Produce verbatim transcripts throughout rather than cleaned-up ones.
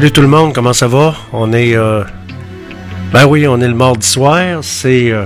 Salut tout le monde, comment ça va? On est... Euh... Ben oui, on est le mardi soir, c'est... Euh...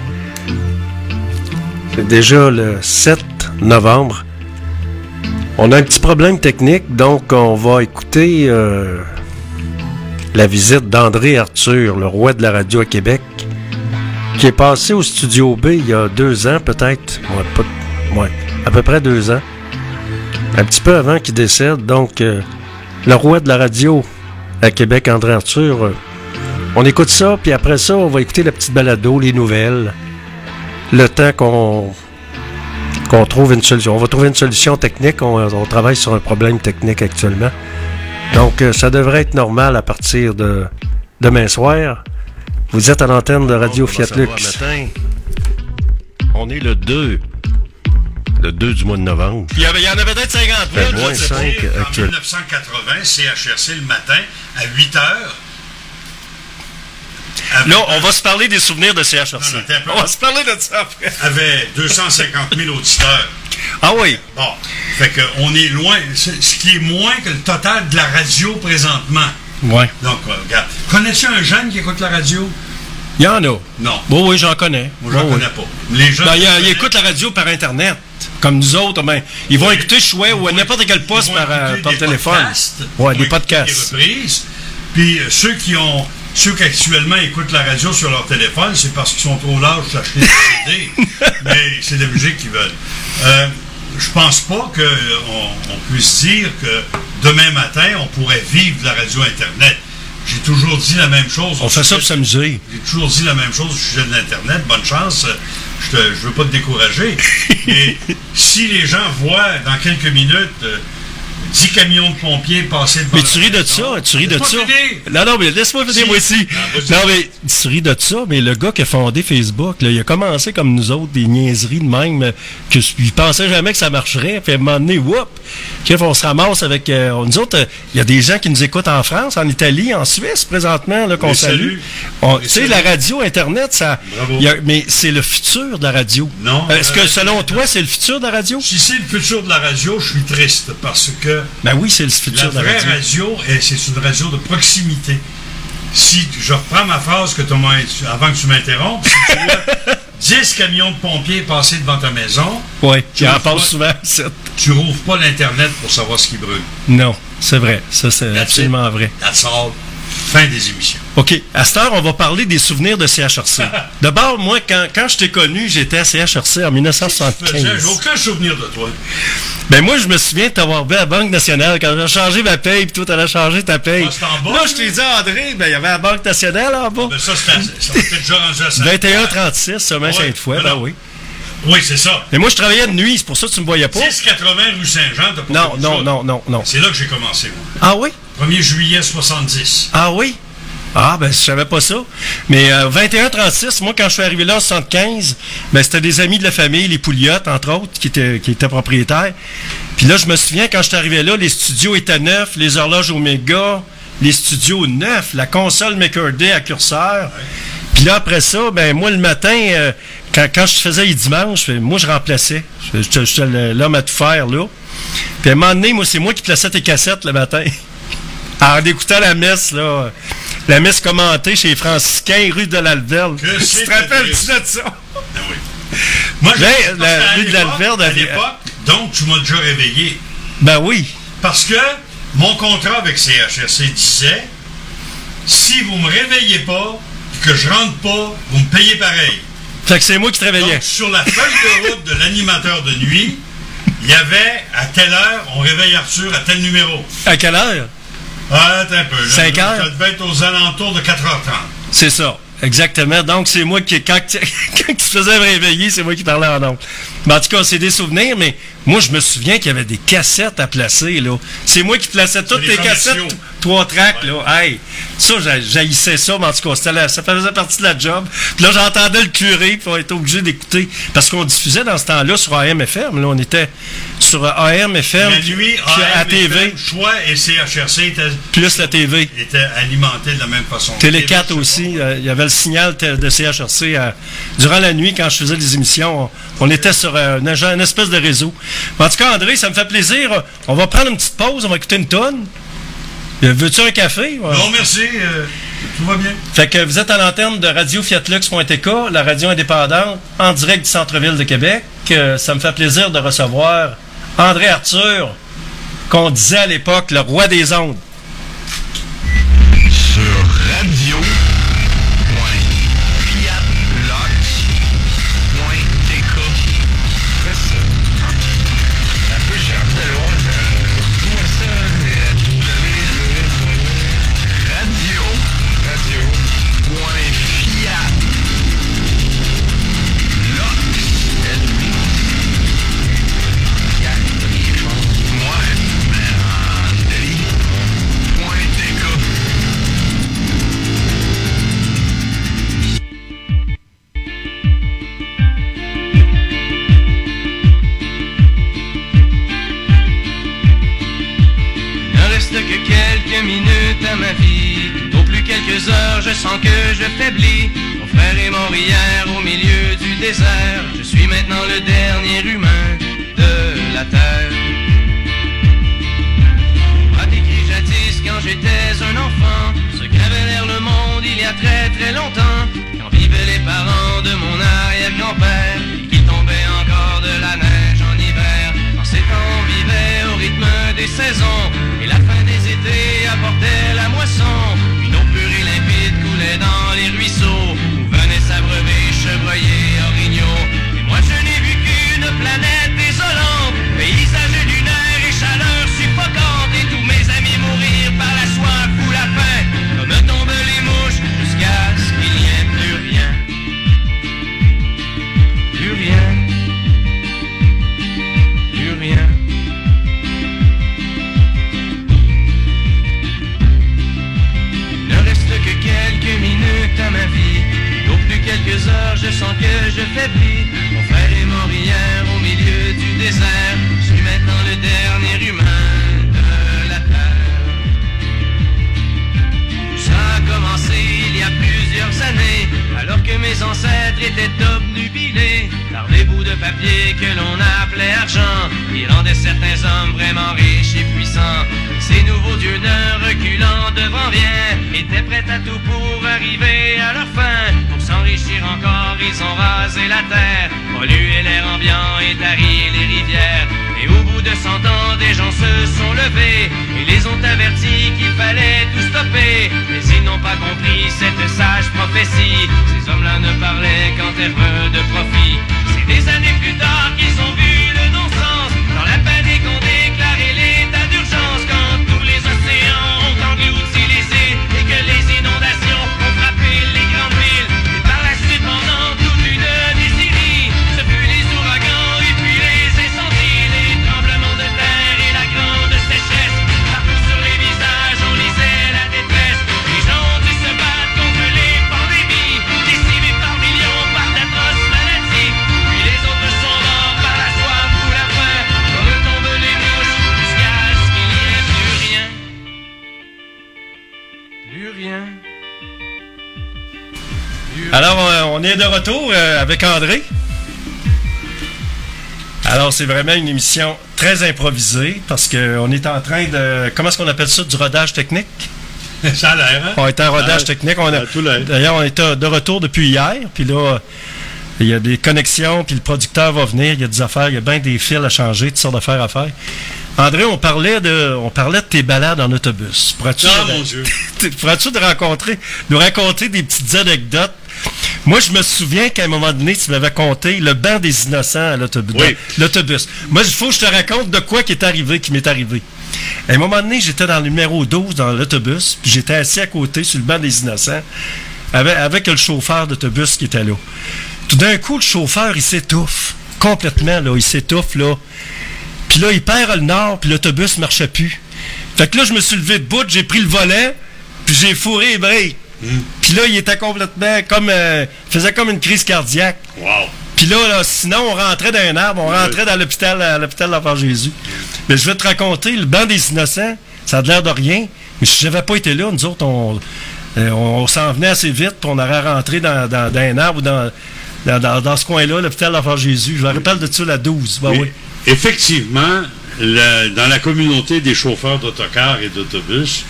C'est déjà le sept novembre. On a un petit problème technique, donc on va écouter euh... la visite d'André Arthur, le roi de la radio à Québec, qui est passé au Studio B il y a deux ans peut-être. Ouais, pas... ouais, à peu près deux ans. Un petit peu avant qu'il décède, donc... Euh... Le roi de la radio à Québec, André Arthur. Euh, on écoute ça, puis après ça, on va écouter la petite balado, les nouvelles. Le temps qu'on qu'on trouve une solution. On va trouver une solution technique. On, on travaille sur un problème technique actuellement. Donc, euh, ça devrait être normal à partir de demain soir. Vous êtes à l'antenne de Radio Fiat Lux. On est le deux. Le deux du mois de novembre. Il y, avait, il y en avait peut-être cinquante mille. moins cinq en dix-neuf cent quatre-vingts, C H R C le matin, à huit heures. Là, on va se parler des souvenirs de C H R C. Non, non, on va se parler de ça après. Avait deux cent cinquante mille auditeurs. Ah oui? Bon. Fait qu'on est loin. Ce qui est moins que le total de la radio présentement. Oui. Donc, regarde. Connais-tu un jeune qui écoute la radio? Il y en a. Non. Bon, oui, j'en connais. Moi, j'en bon, connais oui. pas. Les jeunes. Ben, ils, ils écoutent la radio par Internet. Comme nous autres, ben, ils vont oui. écouter Chouet ou à n'importe quel poste par, par téléphone. Oui, des podcasts. Des reprises. Puis, euh, ceux qui ont. Ceux qui actuellement écoutent la radio sur leur téléphone, c'est parce qu'ils sont trop lâches d'acheter des C D. Mais c'est de la musique qu'ils veulent. Euh, je pense pas qu'on on puisse dire que demain matin, on pourrait vivre de la radio Internet. J'ai toujours dit la même chose. On fait ça pour s'amuser. J'ai toujours dit la même chose au sujet de l'Internet. Bonne chance. Je ne veux pas te décourager. Mais si les gens voient dans quelques minutes euh, dix camions de pompiers passer devant... Mais tu ris de ça, tu ris de ça. Non, non, mais laisse-moi finir, moi aussi. Non, mais tu ris de ça, mais le gars qui a fondé Facebook, là, il a commencé comme nous autres, des niaiseries de même, que il pensait jamais que ça marcherait. Puis à un moment donné, whoop, on se ramasse avec... Euh, nous autres, il euh, y a des gens qui nous écoutent en France, en Italie, en Suisse, présentement, là, qu'on salue. Tu sais, la radio, Internet, ça... Y a, mais c'est le futur de la radio. Non. Est-ce que, euh, selon toi, c'est le futur de la radio? Si c'est le futur de la radio, je suis triste, parce que... Ben oui, c'est le futur de la radio. La vraie radio, c'est une radio de proximité. Si je reprends ma phrase que avant que tu m'interrompes, si tu vois dix camions de pompiers passer devant ta maison, oui, tu en parles souvent. Tu rouvres pas l'Internet pour savoir ce qui brûle. Non, c'est vrai. Ça, c'est That's absolument it. vrai. That's all. Fin des émissions. OK. À cette heure, on va parler des souvenirs de C H R C. D'abord, moi, quand, quand je t'ai connu, j'étais à C H R C en dix-neuf cent soixante-quinze. J'ai aucun souvenir de toi. Ben moi, je me souviens de t'avoir vu à la Banque nationale quand j'ai changé ma paye, puis toi, t'allais changer ta paye. Ah, en bas, là, je t'ai dit à André, ben il y avait la Banque nationale en bas. Ben ça, c'était déjà rendu à ça. vingt et un trente-six, ça m'a ouais, de fois, ben oui. Oui, c'est ça. Mais moi, je travaillais de nuit, c'est pour ça que tu me voyais pas. dix quatre-vingts rue Saint-Jean, t'as pas Non, non, non, non, non. C'est là que j'ai commencé, moi. Ah oui? premier juillet soixante-dix. Ah oui? Ah, ben, je savais pas ça. Mais euh, vingt et un trente-six, moi, quand je suis arrivé là en soixante-quinze, ben, c'était des amis de la famille, les Pouliottes, entre autres, qui étaient, qui étaient propriétaires. Puis là, je me souviens, quand je suis arrivé là, les studios étaient neufs, les horloges Omega, les studios neufs, la console McCurdy à curseur. Ouais. Puis là, après ça, ben, moi, le matin, euh, quand, quand je faisais les dimanches, moi, je remplaçais. J'étais l'homme à tout faire, là. Puis à un moment donné, moi, c'est moi qui plaçais tes cassettes le matin. En écoutant la messe, là... La messe commentée chez les Franciscains, rue de l'Alverne. Tu te rappelles-tu de ça? Ah oui. Moi, je ben, la rue de l'Alverne... À l'époque, donc, tu m'as déjà réveillé. Ben oui. Parce que mon contrat avec C H R C disait, si vous me réveillez pas, et que je rentre pas, vous me payez pareil. Fait que c'est moi qui te réveillais. Donc, sur la feuille de route de l'animateur de nuit, il y avait, à telle heure, on réveille Arthur à tel numéro. À quelle heure? Ah, attends un peu. cinq heures? Ça devait être aux alentours de quatre heures trente. C'est ça. Exactement. Donc, c'est moi qui, quand, tu, quand tu faisais me réveiller, c'est moi qui parlais en ondes. Mais en tout cas, c'est des souvenirs, mais moi, je me souviens qu'il y avait des cassettes à placer, là. C'est moi qui plaçais toutes les cassettes, trois tracks, ouais. Là. Hey, ça, j'haïssais ça, mais en tout cas, la, ça faisait partie de la job. Puis là, j'entendais le curé, puis on était obligé d'écouter. Parce qu'on diffusait dans ce temps-là sur A M F M, là. On était sur A M F M, la nuit, puis à T V. Choix et C H R C étaient, plus la T V. Était alimenté de la même façon. Télé quatre aussi, il euh, y avait le signal de C H R C. Euh, durant la nuit, quand je faisais des émissions, on, on était sur euh, une, une espèce de réseau. En tout cas, André, ça me fait plaisir. On va prendre une petite pause, on va écouter une tonne. Veux-tu un café? Ouais. Non, merci. Euh, tout va bien. Fait que vous êtes à l'antenne de radio fiat lux point t k, la radio indépendante, en direct du centre-ville de Québec. Euh, ça me fait plaisir de recevoir André Arthur, qu'on disait à l'époque le roi des ondes. Sur radio point fiat lux point t k. C'est ça. Un peu cher de loin, dis-moi ça, radio, radio point fiat lux. Moi, mais en délire. Point t k. Reste que quelques minutes à ma vie, tout au plus quelques heures, je sens que je faiblis. Mon frère est mort hier au milieu du désert. Je suis maintenant le dernier humain de la terre. On m'a décrit jadis quand j'étais un enfant ce qu'avait l'air le monde il y a très très longtemps, quand vivaient les parents de mon arrière-grand-père et qu'il tombait encore de la neige en hiver. En ces temps on vivait au rythme des saisons et la fin des étés apportait la moisson. Une eau pure et limpide coulait dans les ruisseaux où venaient s'abreuver chevreuils, orignaux. Et moi je n'ai vu qu'une planète désolante, paysage lunaire et chaleur suffocante, et tous mes amis mourir par la soif ou la faim, comme tombent les mouches jusqu'à ce qu'il n'y ait plus rien. Plus rien. Plus rien. Il ne reste que quelques minutes à ma vie, au plus quelques heures je sens que je faiblis. Mon frère est mort hier au milieu du désert. Je suis maintenant le dernier humain de la terre. Ça a commencé il y a plusieurs années, alors que mes ancêtres étaient obnubilés par des bouts de papier que l'on appelait argent, qui rendaient certains hommes vraiment riches et puissants. Ces nouveaux dieux ne reculant devant rien, étaient prêts à tout pour arriver à leur fin. Pour s'enrichir encore, ils ont rasé la terre, pollué l'air ambiant et tari les rivières. Et au bout de cent ans, des gens se sont levés et les ont avertis qu'il fallait tout stopper. Mais ils n'ont pas compris cette sage prophétie. Ces hommes-là ne parlaient qu'en termes de profit. C'est des années plus tard qu'ils ont vu le non-sens, dans la panique on déclarait l'état d'urgence, quand tous les océans ont englouti les îles et que les inondations ont frappé les grandes villes. Et par la suite, pendant toute une décennie, ce fut les ouragans et puis les incendies, les tremblements de terre et la grande sécheresse. Partout sur les visages on lisait la détresse. Les gens ont dû se battre contre les pandémies, décimés par millions par d'atroces maladies. Puis les autres sont morts par la soif ou la faim, comme tombent les mouches jusqu'à ce qu'il n'y ait plus rien. Plus rien. Plus Alors, euh, on est de retour euh, avec André. Alors, c'est vraiment une émission très improvisée parce qu'on est en train de... Comment est-ce qu'on appelle ça? Du rodage technique? Ça a l'air, hein? On est en rodage Ah, technique. On a, ça a tout l'air. d'ailleurs, on est de retour depuis hier. Puis là, il y a des connexions, puis le producteur va venir. Il y a des affaires, il y a bien des fils à changer, toutes sortes d'affaires à faire. André, on parlait de, on parlait de tes balades en autobus. Pourrais-tu, Ah, mon Dieu. pourrais-tu te rencontrer, nous raconter des petites anecdotes? Moi, je me souviens qu'à un moment donné, tu m'avais conté le banc des innocents à l'autobus. Oui. L'autobus. Moi, il faut que je te raconte de quoi qui est arrivé, qui m'est arrivé. À un moment donné, j'étais dans le numéro douze dans l'autobus, puis j'étais assis à côté sur le banc des innocents avec, avec le chauffeur d'autobus qui était là. Tout d'un coup, le chauffeur, il s'étouffe. Complètement, là. Il s'étouffe, là. Puis là, il perd le nord, puis l'autobus ne marchait plus. Fait que là, je me suis levé de bout, j'ai pris le volet, puis j'ai fourré les breaks. Mm. Puis là, il était complètement comme... Euh, il faisait comme une crise cardiaque. Wow. Puis là, là, sinon, on rentrait dans un arbre, on rentrait dans l'hôpital, à l'hôpital de l'Enfant Jésus. Mais je vais te raconter, le banc des innocents, ça a l'air de rien, mais si j'avais pas été là, nous autres, on, euh, on, on s'en venait assez vite, puis on aurait rentré dans, dans, dans un arbre ou dans, dans, dans, dans ce coin-là, l'hôpital de l'Enfant Jésus. Je me rappelle de ça, la douze. Ben, oui. Effectivement, la, dans la communauté des chauffeurs d'autocars et d'autobus,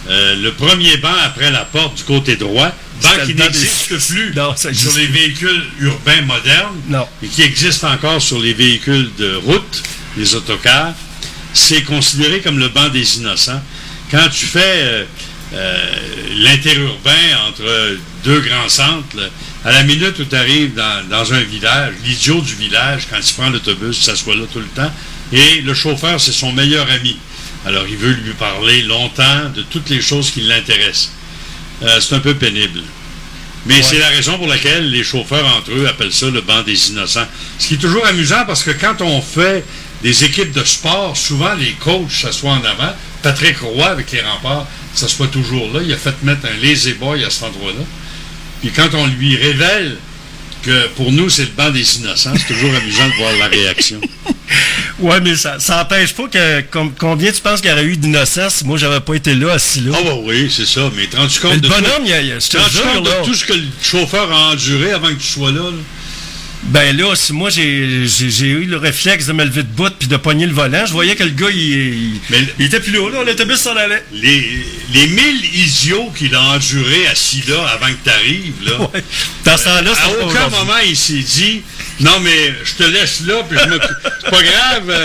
euh, le premier banc après la porte du côté droit, banc C'était qui le banc n'existe des- plus Non, ça existe sur les véhicules urbains modernes, Non. et qui existe encore sur les véhicules de route, les autocars. C'est considéré comme le banc des innocents. Quand tu fais euh, euh, l'interurbain entre deux grands centres, là, à la minute où tu arrives dans, dans un village, l'idiot du village, quand il prend l'autobus, il s'assoit là tout le temps, et le chauffeur, c'est son meilleur ami. Alors, il veut lui parler longtemps de toutes les choses qui l'intéressent. Euh, c'est un peu pénible. Mais Ouais. c'est la raison pour laquelle les chauffeurs entre eux appellent ça le banc des innocents. Ce qui est toujours amusant parce que quand on fait des équipes de sport, souvent les coachs s'assoient en avant. Patrick Roy avec les Remparts s'assoit toujours là. Il a fait mettre un lazy boy à cet endroit-là. Puis quand on lui révèle que pour nous c'est le banc des innocents, c'est toujours amusant de voir la réaction. Ouais, mais ça n'empêche pas que com- combien tu penses qu'il y aurait eu d'innocents si moi j'avais pas été là, assis là. Ah bah oui, c'est ça. Mais te rends-tu Mais compte le de bonhomme, il y a, il y a- je te tout, te rends-tu jure, compte là. de tout ce que le chauffeur a enduré avant que tu sois là? là? Ben là, si moi j'ai j'ai- j'ai eu le réflexe de me lever de bout puis de pogner le volant, je voyais que le gars, il, il, Mais le- il était plus là, là, l'autobus s'en allait. Les, les mille idiots qu'il a endurés assis là avant que tu arrive, là. Ouais. Dans ce temps-là, À c'était pas aucun aujourd'hui. moment, il s'est dit non, mais je te laisse là, puis je me. C'est pas grave. euh,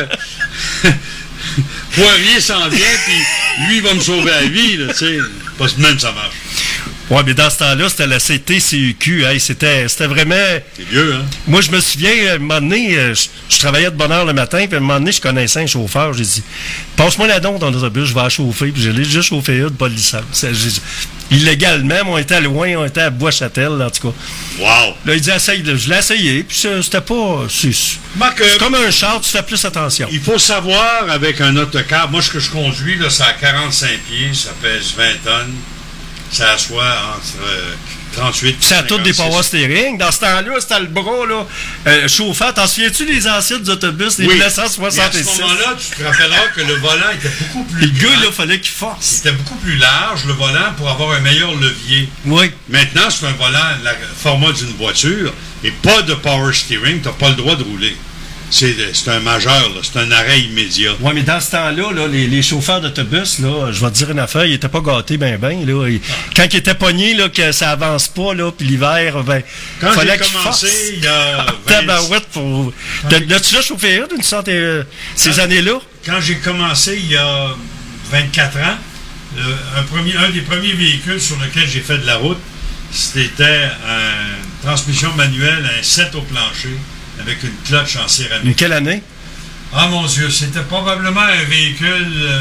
Poirier s'en vient, puis lui, il va me sauver la vie, là, tu sais. Pas même ça marche. Ouais, mais dans ce temps-là, c'était la C T C U Q. Hey, c'était c'était vraiment. C'est vieux, hein? Moi, je me souviens, à un moment donné, euh, je, je travaillais de bonne heure le matin, puis à un moment donné, je connaissais un chauffeur. J'ai dit, passe-moi la don dans l'autobus, je vais la chauffer. Puis je l'ai déjà chauffé une, pas de licence. C'est- j'ai- Illégalement, mais on était à loin, on était à Bois-Châtel, en tout cas. Wow! Là, il dit, essaye, là. Je l'ai essayé, puis ça, c'était pas. C'est Marc, c'est comme un char, tu fais plus attention. il faut savoir, avec un autocar, moi, ce que je conduis, là, c'est à quarante-cinq pieds, ça pèse vingt tonnes, ça assoit entre euh, trente-huit et Puis ça a tout des cinquante-six. power steering. Dans ce temps-là, c'était le bras, là, euh, chauffant. T'en souviens-tu des anciens autobus, les Oui. mille Mais neuf cent à soixante-six? ce moment-là, tu te rappelleras que le volant était beaucoup plus Le gars, grand. là, fallait qu'il force. C'était beaucoup plus large, le volant, pour avoir un meilleur levier. Oui. Maintenant, c'est un volant, le format d'une voiture, et pas de power steering, tu n'as pas le droit de rouler. C'est c'est un majeur, là, c'est un arrêt immédiat. Oui, mais dans ce temps-là, là, les, les chauffeurs d'autobus, là, je vais te dire une affaire, ils n'étaient pas gâtés ben ben. Là. Ils- quand ils étaient pognés, là, que ça avance pas, là, puis l'hiver, ben, Quand fallait j'ai qu'ils commencé, forcent. il y a vingt Tabarouette pour... T'as- L'as-tu déjà chauffé une d'une sorte, euh, ces Quand- années-là? Quand j'ai commencé il y a vingt-quatre ans, le- un, premier, un des premiers véhicules sur lequel j'ai fait de la route, c'était une transmission manuelle, un sept au plancher, avec une clutch en Une céramique. quelle année? Ah mon Dieu, c'était probablement un véhicule euh,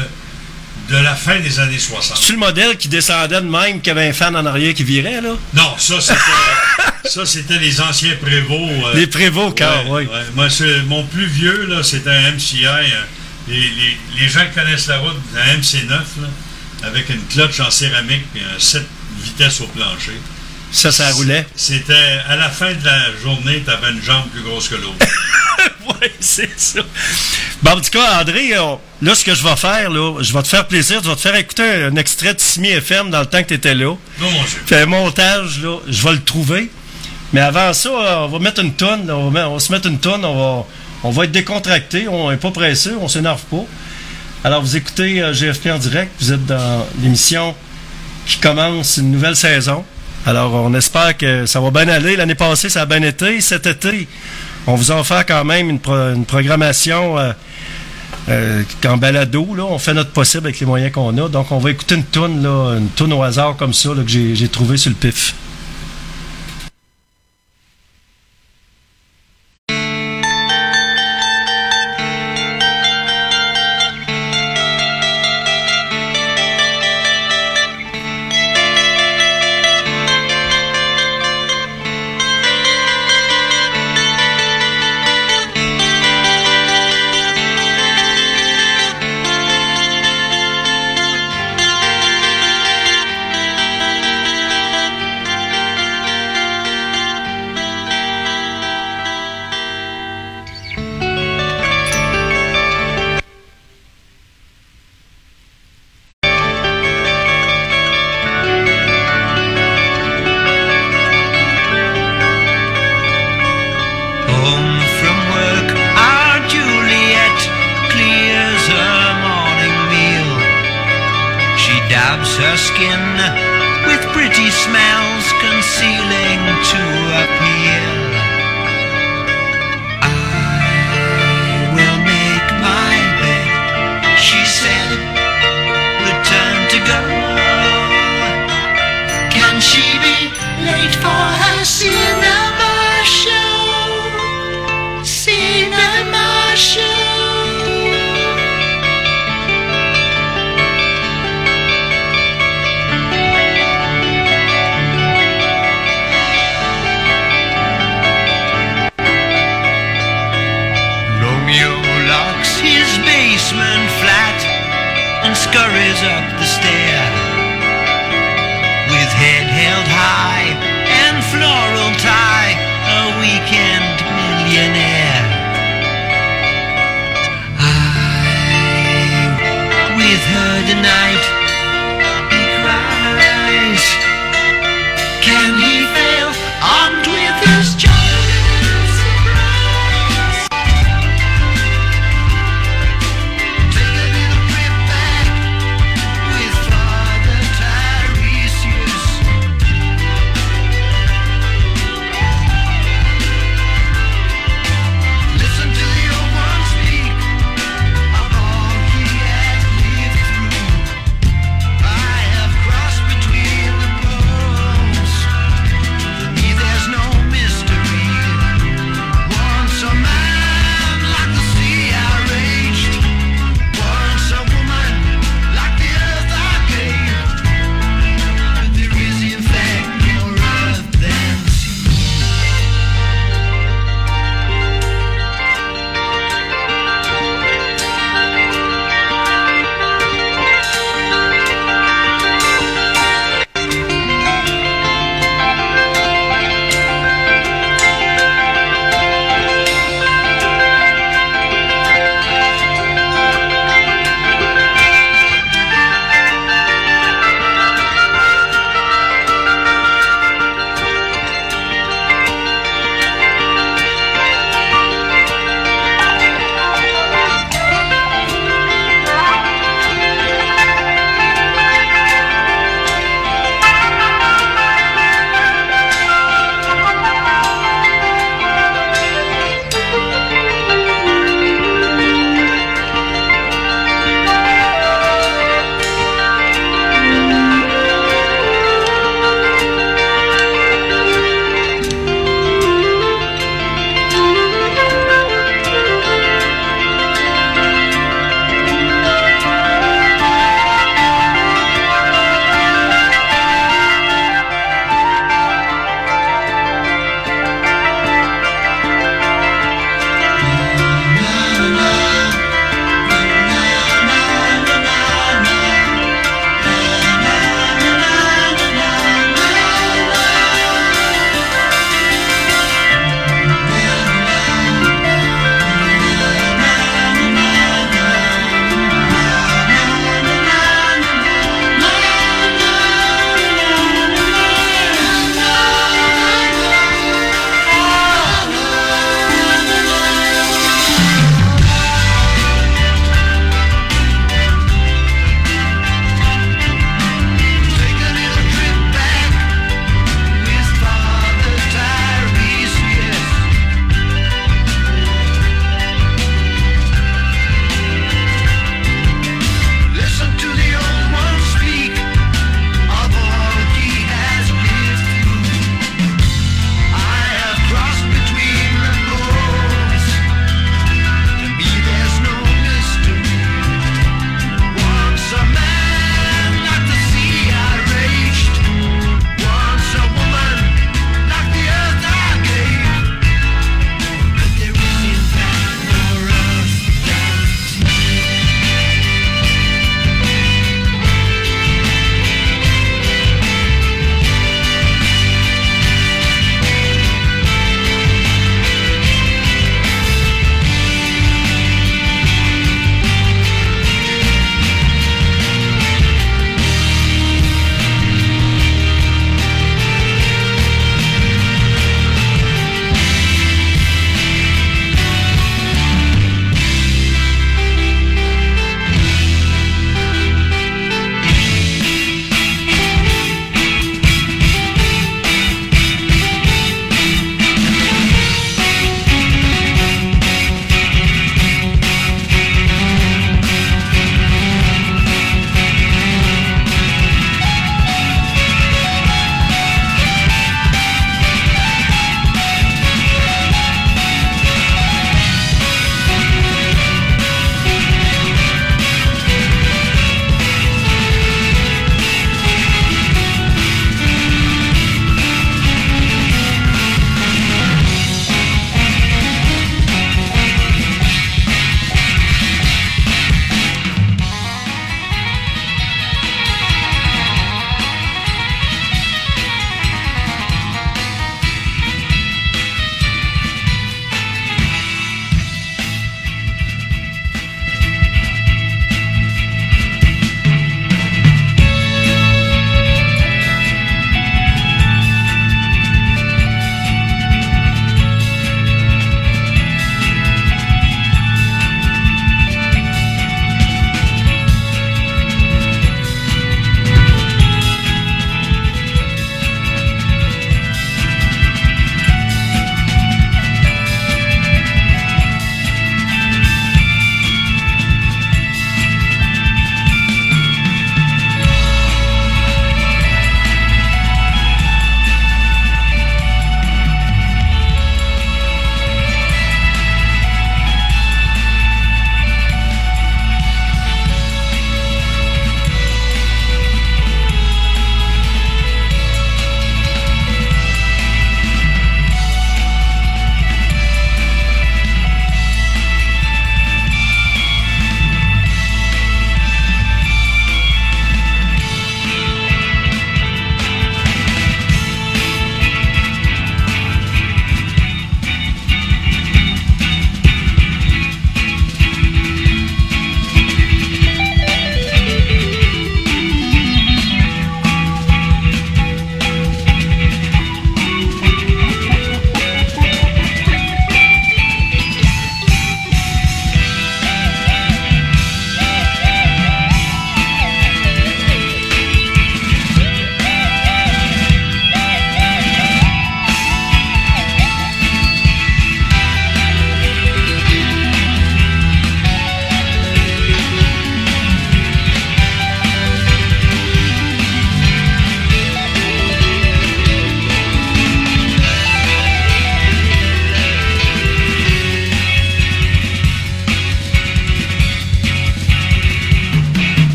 de la fin des années soixante. C'est-tu le modèle qui descendait de même, qui avait un fan en arrière qui virait, là? Non, ça c'était ça c'était les anciens Prévost. euh, Les Prévost, car, ouais, oui. ouais. Moi, c'est- mon plus vieux, là, c'était un M C I. euh, les, les- les gens qui connaissent la route, un M C neuf, là, avec une clutch en céramique et un sept vitesses au plancher. Ça, ça roulait. C'était, à la fin de la journée, tu avais une jambe plus grosse que l'autre. Oui, c'est ça. Bon, en tout cas, André, on- là, ce que je vais faire, là, je vais te faire plaisir, je vais te faire écouter un, un extrait de Simi F M dans le temps que tu étais là. Non, mon Dieu. Puis un montage, là, je vais le trouver. Mais avant ça, euh, on va mettre une tonne, on va, met- on va se mettre une tonne, on va, on va être décontracté, on n'est pas pressé, on s'énerve pas. Alors, vous écoutez euh, G F P en direct, vous êtes dans l'émission qui commence une nouvelle saison. Alors, on espère que ça va bien aller. L'année passée, ça a bien été. Cet été, on vous a offert quand même une, pro- une programmation euh, euh, en balado. Là. On fait notre possible avec les moyens qu'on a. Donc, on va écouter une toune, là, une toune au hasard comme ça, là, que j'ai, j'ai trouvé sur le pif. Thank skin, with pretty smells concealing to appear. I will make my bed, she said, return to go. Can she be late for her cinema show? Cinema show.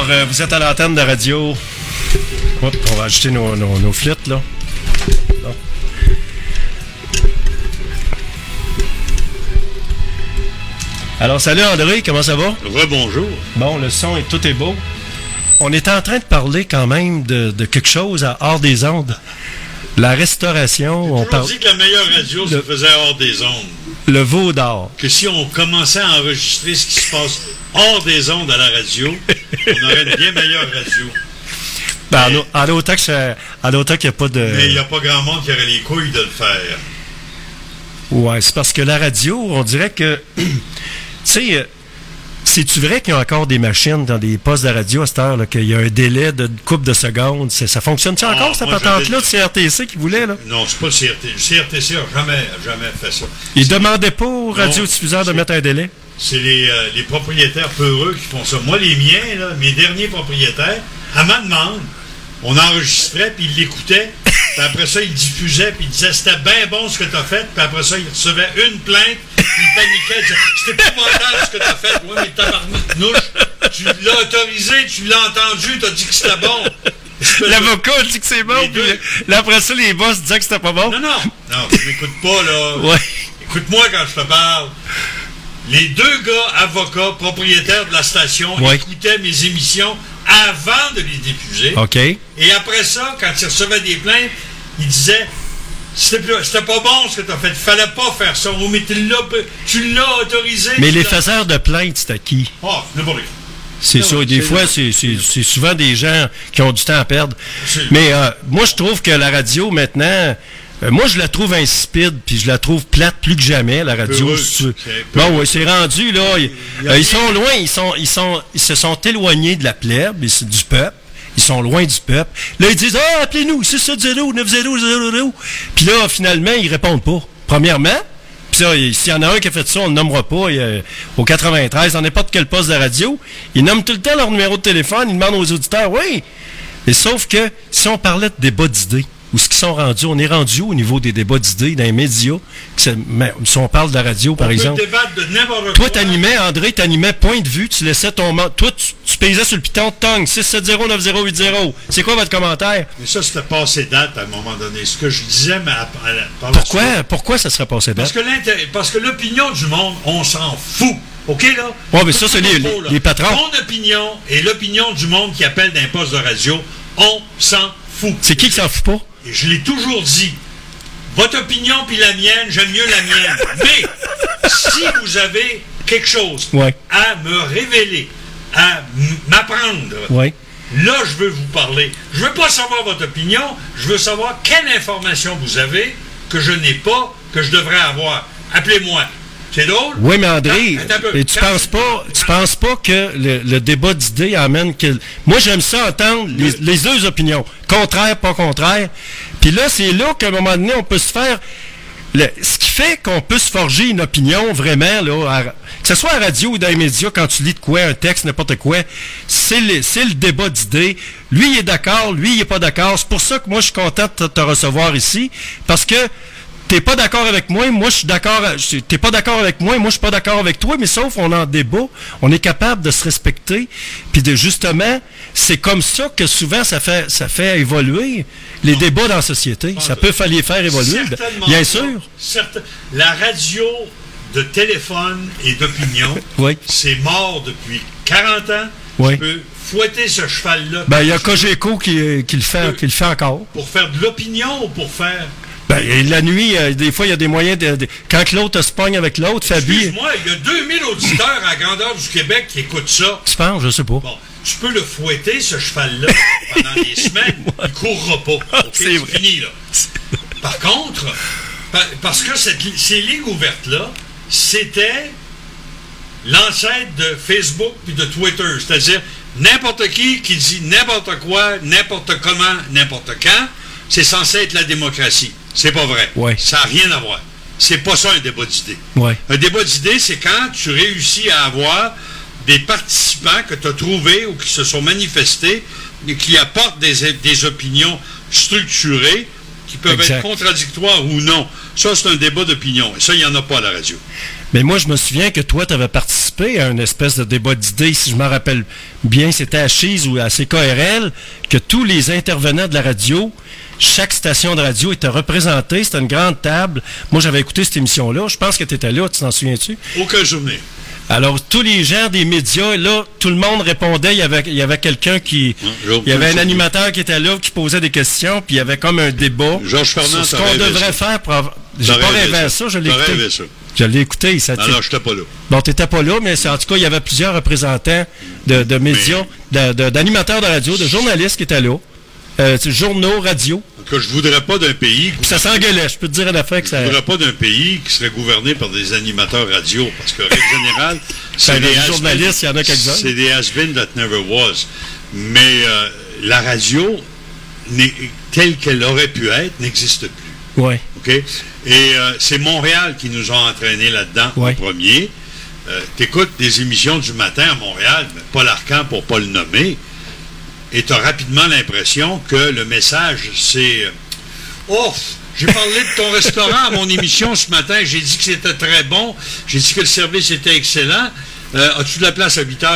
Alors, euh, vous êtes à l'antenne de radio. Hop, on va ajouter nos, nos, nos flûtes, là. Bon. Alors, salut André, comment ça va? Rebonjour. Bon, le son et tout est beau. On est en train de parler quand même de, de quelque chose à hors des ondes. La restauration, on On parle. dit que la meilleure radio se faisait hors des ondes. Le veau d'or. Que si on commençait à enregistrer ce qui se passe hors des ondes à la radio, on aurait une bien meilleure radio. Ben, Mais- en, en autant que ça- en autant qu'il n'y a pas de. Mais il n'y a pas grand monde qui aurait les couilles de le faire. Ouais, c'est parce que la radio, on dirait que. Tu sais, euh, c'est-tu vrai qu'il y a encore des machines dans des postes de radio à cette heure, là, qu'il y a un délai de couple de secondes? C'est- Ça fonctionne-tu Ah, encore, cette moi, patente-là j'avais- de C R T C qui voulait, là? Non, c'est pas le C R T C. Le C R T C n'a jamais, jamais fait ça. Ils C'est- demandaient pas aux radiodiffuseurs de c'est- mettre un délai? C'est les, euh, les propriétaires peureux qui font ça. Moi, les miens, là, mes derniers propriétaires, à ma demande, on enregistrait, puis ils l'écoutaient, puis après ça, ils diffusaient, puis ils disaient c'était bien bon ce que tu as fait, puis après ça, ils recevaient une plainte, puis ils paniquaient, ils disaient c'était épouvantable ce que tu as fait. Oui, mais tabarnouche, tu l'as autorisé, tu l'as entendu, tu as dit que c'était bon. L'avocat dit que c'est bon, Les puis deux. là, après ça, les boss disaient que c'était pas bon. Non, non, non, tu m'écoutes pas, là. Ouais. Écoute-moi quand je te parle. Les deux gars avocats, propriétaires de la station, Ouais. écoutaient mes émissions avant de les diffuser. OK. Et après ça, quand ils recevaient des plaintes, ils disaient c'était plus- c'était pas bon ce que tu as fait, fallait pas faire ça. Oh, mais tu l'as, tu l'as autorisé. Mais tu les l'as- faiseurs de plainte, c'était qui? Ah, n'importe qui. C'est Non, ça. Et des c'est- fois, c'est, c'est, c'est souvent des gens qui ont du temps à perdre. C'est- Mais euh, moi, je trouve que la radio, maintenant, euh, moi, je la trouve insipide, puis je la trouve plate plus que jamais, la radio. Peureuse, si tu veux. c'est Bon, peureuse. ouais, c'est rendu, là. Ils, y a euh, ils rien- sont loin, ils sont, ils sont, ils se sont éloignés de la plèbe, et c'est du peuple. Ils sont loin du peuple. Là, ils disent, ah, appelez-nous, six sept zéro neuf zéro zéro zéro. Puis là, finalement, ils répondent pas. Premièrement, puis ça, il- s'il y en a un qui a fait ça, on ne le nommera pas. Il, euh, au quatre-vingt-treize, dans n'importe quel poste de radio, ils nomment tout le temps leur numéro de téléphone, ils demandent aux auditeurs, oui. Mais sauf que, si on parlait de débat d'idées, où ce qu'ils sont rendus, on est rendu au niveau des débats d'idées dans les médias, que c'est- mais si on parle de la radio, par On peut exemple. débattre de n'importe quoi. Toi, t'animais, André, t'animais point de vue, tu laissais ton... man- Toi, tu, tu pesais sur le piton de tongue, six sept zéro neuf zéro huit zéro. C'est quoi votre commentaire? Mais ça, c'était passé date à un moment donné. Ce que je disais, mais à- à la- par la Pourquoi, suite. pourquoi ça serait passé Parce date? que, l'inté- parce que l'opinion du monde, on s'en fout. OK, là? Ouais, mais ça, c'est les- Pas trop, là. les patrons. Mon opinion et l'opinion du monde qui appelle d'un poste de radio, on s'en fout. C'est qui qui s'en fout pas? Et je l'ai toujours dit. Votre opinion puis la mienne, j'aime mieux la mienne. Mais si vous avez quelque chose Ouais. à me révéler, à m- m'apprendre, Oui. là, je veux vous parler. Je veux pas savoir votre opinion, je veux savoir quelle information vous avez que je n'ai pas, que je devrais avoir. Appelez-moi. C'est drôle? Oui, mais André, Quand- attends un peu. et tu Quand- penses pas, tu penses pas que le, le débat d'idées amène que... Moi, j'aime ça entendre les, les deux opinions. Contraire, pas contraire. Puis là, c'est là qu'à un moment donné, on peut se faire... le- ce qui fait qu'on peut se forger une opinion vraiment, là, à- que ce soit à la radio ou dans les médias, quand tu lis de quoi, un texte, n'importe quoi, c'est le, c'est le débat d'idées. Lui, il est d'accord, lui, il est pas d'accord. C'est pour ça que moi, je suis content de te, te recevoir ici, parce que t'es pas d'accord avec moi, moi je suis d'accord, je- t'es pas d'accord avec moi, moi je suis pas d'accord avec toi, mais sauf on en débat, on est capable de se respecter, puis de justement, c'est comme ça que souvent ça fait ça fait évoluer les débats dans la société. Ça peut falloir faire évoluer, ben, Certainement bien pas. sûr. Certain- La radio de téléphone et d'opinion, Oui. c'est mort depuis quarante ans. Oui. Tu peux fouetter ce cheval-là Ben il y a Cogeco qui, qui le fait qui le fait encore. pour faire de l'opinion ou pour faire... Ben et la nuit, euh, des fois il y a des moyens de, de- quand l'autre se pogne avec l'autre, Fabi, Excuse-moi, il y a deux mille auditeurs à la grandeur du Québec qui écoutent ça. tu penses, je sais pas. Bon, tu peux le fouetter, ce cheval-là, pendant des semaines, il ne courra pas. OK? C'est vrai. fini, là. Par contre, pa- parce que cette, li- ces lignes ouvertes-là, c'était l'ancêtre de Facebook puis de Twitter. C'est-à-dire, n'importe qui qui dit n'importe quoi, n'importe comment, n'importe quand, c'est censé être la démocratie. C'est pas vrai. Ouais. Ça n'a rien à voir. C'est pas ça un débat d'idées. Ouais. Un débat d'idées, c'est quand tu réussis à avoir des participants que tu as trouvés ou qui se sont manifestés et qui apportent des, des opinions structurées qui peuvent Exact. être contradictoires ou non. Ça, c'est un débat d'opinion. Et ça, il n'y en a pas à la radio. Mais moi, je me souviens que toi, tu avais participé participé à une espèce de débat d'idées, si je me rappelle bien, c'était à Chise ou à C K R L, que tous les intervenants de la radio, chaque station de radio était représentée. C'était une grande table. Moi, j'avais écouté cette émission-là. Je pense que tu étais là. Tu t'en souviens-tu? Aucun souvenir. Alors, tous les gens des médias, là, tout le monde répondait. Il y avait, il y avait quelqu'un qui... Hum, il y avait un animateur qui était là, qui posait des questions, puis il y avait comme un débat Georges Fernand, sur ce qu'on devrait ça. faire pour avoir... J'ai pas rêvé à ça, je l'ai écouté. Rêvé ça. Je l'ai écouté. Ça non, non, je n'étais pas là. Bon, tu n'étais pas là, mais c'est, en tout cas, il y avait plusieurs représentants de, de médias, mais... de, de, d'animateurs de radio, de journalistes qui étaient là. Euh, journaux, radio. Que je voudrais pas d'un pays... Puis ça s'engueulait, je peux te dire à la fin que ça... Je voudrais pas d'un pays qui serait gouverné par des animateurs radio, parce que, règle générale, c'est des des journalistes, il y en a quelques-uns. C'est des has-been that never was. Mais euh, la radio, telle qu'elle aurait pu être, n'existe plus. Oui. OK? Et euh, c'est Montréal qui nous a entraînés là-dedans ouais. en premier. Euh, t'écoutes des émissions du matin à Montréal, mais Paul Arcand pour pas le nommer, et tu as rapidement l'impression que le message, c'est « Oh, j'ai parlé de ton restaurant à mon émission ce matin, j'ai dit que c'était très bon, j'ai dit que le service était excellent, euh, as-tu de la place à huit heures? »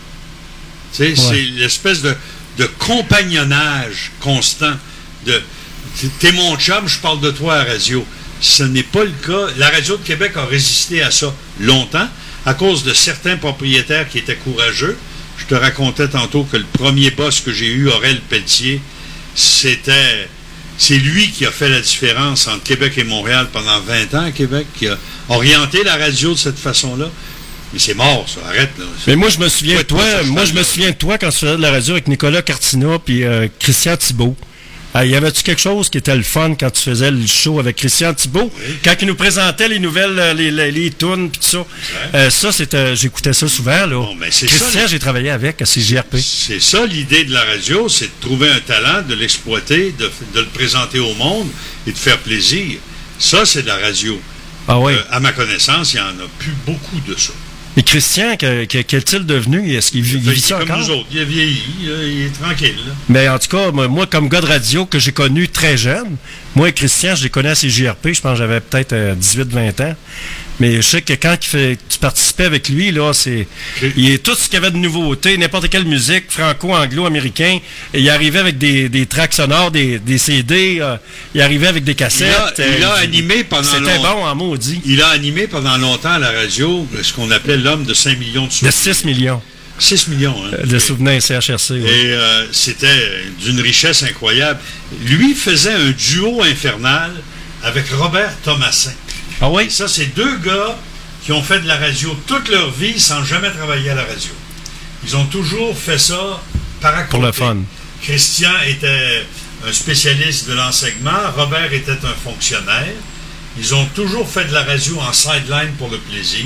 Tu sais, ouais. C'est l'espèce de, de compagnonnage constant, de « T'es mon chum, je parle de toi à la radio. » Ce n'est pas le cas. La Radio de Québec a résisté à ça longtemps, à cause de certains propriétaires qui étaient courageux. Je te racontais tantôt que le premier boss que j'ai eu, Aurel Pelletier, c'était... C'est lui qui a fait la différence entre Québec et Montréal pendant vingt ans à Québec, qui a orienté la radio de cette façon-là. Mais c'est mort, ça. Arrête, là. Mais moi, je me souviens de toi, moi, je me souviens de toi quand tu faisais de la radio avec Nicolas Cartina puis euh, Christian Thibault. Ah, y avait-tu quelque chose qui était le fun quand tu faisais le show avec Christian Thibault? Oui. Quand il nous présentait les nouvelles, les, les, les tunes, puis tout ça. Ouais. Euh, ça, c'était, j'écoutais ça souvent, là. Bon, ben c'est Christian, ça, j'ai travaillé avec à C J R P. C'est ça, l'idée de la radio, c'est de trouver un talent, de l'exploiter, de, de le présenter au monde et de faire plaisir. Ça, c'est de la radio. Ah oui. Euh, à ma connaissance, il n'y en a plus beaucoup de ça. Mais Christian, que, que, qu'est-il devenu? Est-ce qu'il vit, il vit ça comme encore? Nous autres. Il a vieilli, il est tranquille. Là. Mais en tout cas, moi, comme gars de radio que j'ai connu très jeune, moi et Christian, je les connais à C J R P, je pense que j'avais peut-être euh, dix-huit vingt ans. Mais je sais que quand il fait, tu participais avec lui, là, c'est, okay. il est tout ce qu'il y avait de nouveauté, n'importe quelle musique, franco-anglo-américain, et il arrivait avec des, des tracks sonores, des, des C D, euh, il arrivait avec des cassettes. Il a, il a euh, animé pendant C'était long... bon en maudit. Il a animé pendant longtemps à la radio ce qu'on appelait l'homme de cinq millions de souvenirs. De six millions. six millions, hein. De et, souvenirs C H R C, oui. Et euh, c'était d'une richesse incroyable. Lui faisait un duo infernal avec Robert Thomasin. Ah oui? Et ça, c'est deux gars qui ont fait de la radio toute leur vie sans jamais travailler à la radio. Ils ont toujours fait ça par à côté. Pour le fun. Christian était un spécialiste de l'enseignement. Robert était un fonctionnaire. Ils ont toujours fait de la radio en sideline pour le plaisir.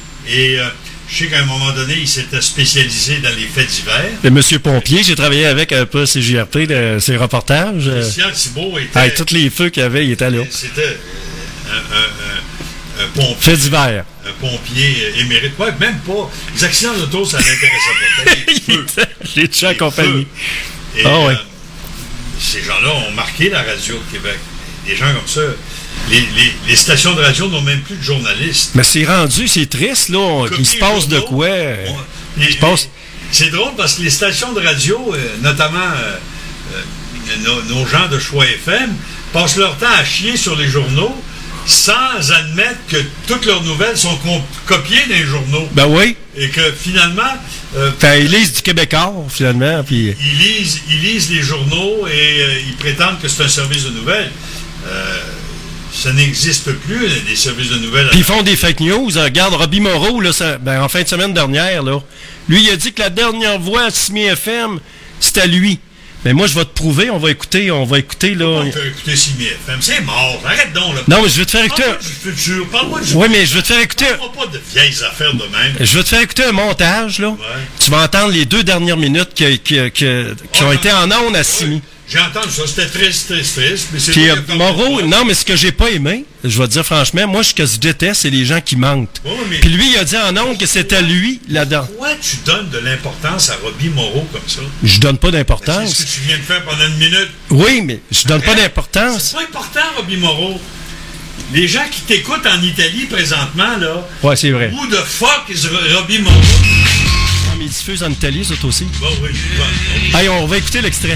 Et euh, je sais qu'à un moment donné, il s'était spécialisé dans les faits divers. Et Monsieur Pompier, j'ai travaillé avec un peu C J R P, de, ses reportages. Christian Thibault était... Avec tous les feux qu'il y avait, il était là. C'était... Un, un, un, un pompier. Fait divers. Un pompier émérite. Ouais, même pas. Les accidents d'auto, ça l'intéressait pas. J'ai déjà accompagné. Et oh, ouais. euh, ces gens-là ont marqué la radio de Québec. Des gens comme ça. Les, les, les stations de radio n'ont même plus de journalistes. Mais c'est rendu, c'est triste, là. Il se passe de quoi? On, les, passe... C'est drôle parce que les stations de radio, euh, notamment euh, euh, nos, nos gens de Choix F M, passent leur temps à chier sur les journaux sans admettre que toutes leurs nouvelles sont co- copiées dans les journaux. Ben oui. Et que finalement... Euh, enfin, ils lisent du Québécois, finalement. Puis... Ils, lisent, ils lisent les journaux et euh, ils prétendent que c'est un service de nouvelles. Euh, ça n'existe plus, des services de nouvelles. Puis ils font des fake news. Regarde, Robbie Moreau, là, ça, ben, en fin de semaine dernière, là, lui, il a dit que la dernière voix à Simi F M, c'était lui. Mais moi, je vais te prouver, on va écouter, on va écouter, là... On va faire écouter Simi F M, c'est mort, arrête donc, là. Non, mais je vais te faire écouter... Parle-moi du futur, parle-moi du... Oui, mais je vais te faire écouter... Parle-moi pas de vieilles affaires de même. Je vais te faire écouter un montage, là. Ouais. Tu vas entendre les deux dernières minutes qui, qui, qui, qui oh, ont été en ondes à Simi. Oui. J'ai entendu ça, c'était triste, triste, triste. Mais c'est Puis euh, Moreau, non, mais ce que j'ai pas aimé, je vais te dire franchement, moi, ce que je déteste, c'est les gens qui mentent. Oh, mais... Puis lui, il a dit en ondes que c'était lui, là-dedans. Pourquoi tu donnes de l'importance à Robbie Moreau comme ça? Je donne pas d'importance. C'est ce que tu viens de faire pendant une minute. Oui, mais je donne pas d'importance. C'est pas important, Robbie Moreau. les gens qui t'écoutent en Italie présentement, là. Ouais, c'est vrai. Who the fuck is Robbie Moreau? Ah, mais ils diffusent en Italie, ça aussi. Bon, oui, bon. Allez, on va écouter l'extrait.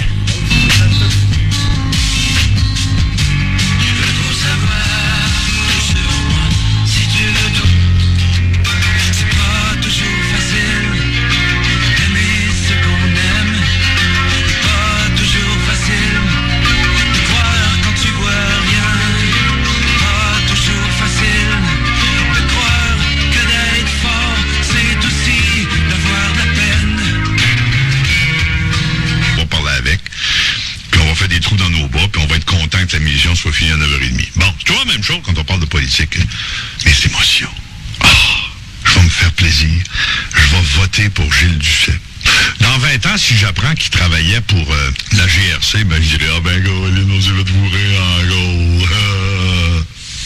des trous dans nos bas, puis on va être content que la mission soit finie à neuf heures trente. Bon, c'est toujours la même chose quand on parle de politique. Les émotions. Ah, je vais me faire plaisir. Je vais voter pour Gilles Duceppe. Dans vingt ans, si j'apprends qu'il travaillait pour euh, la G R C, ben je dirais, ah ben, Caroline, on s'est fait bourrer en gros. Euh...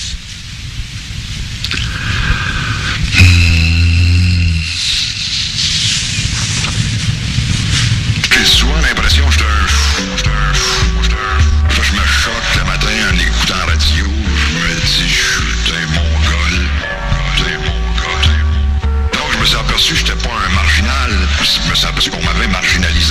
Hmm. J'ai souvent l'impression que je suis un fou, je suis un fou, je suis un fou. Je me choque le matin en écoutant la radio. Je me dis, je suis un mongol. Je suis un mongol. Donc, je me suis aperçu que j'étais pas un marginal. Je me suis aperçu qu'on m'avait marginalisé.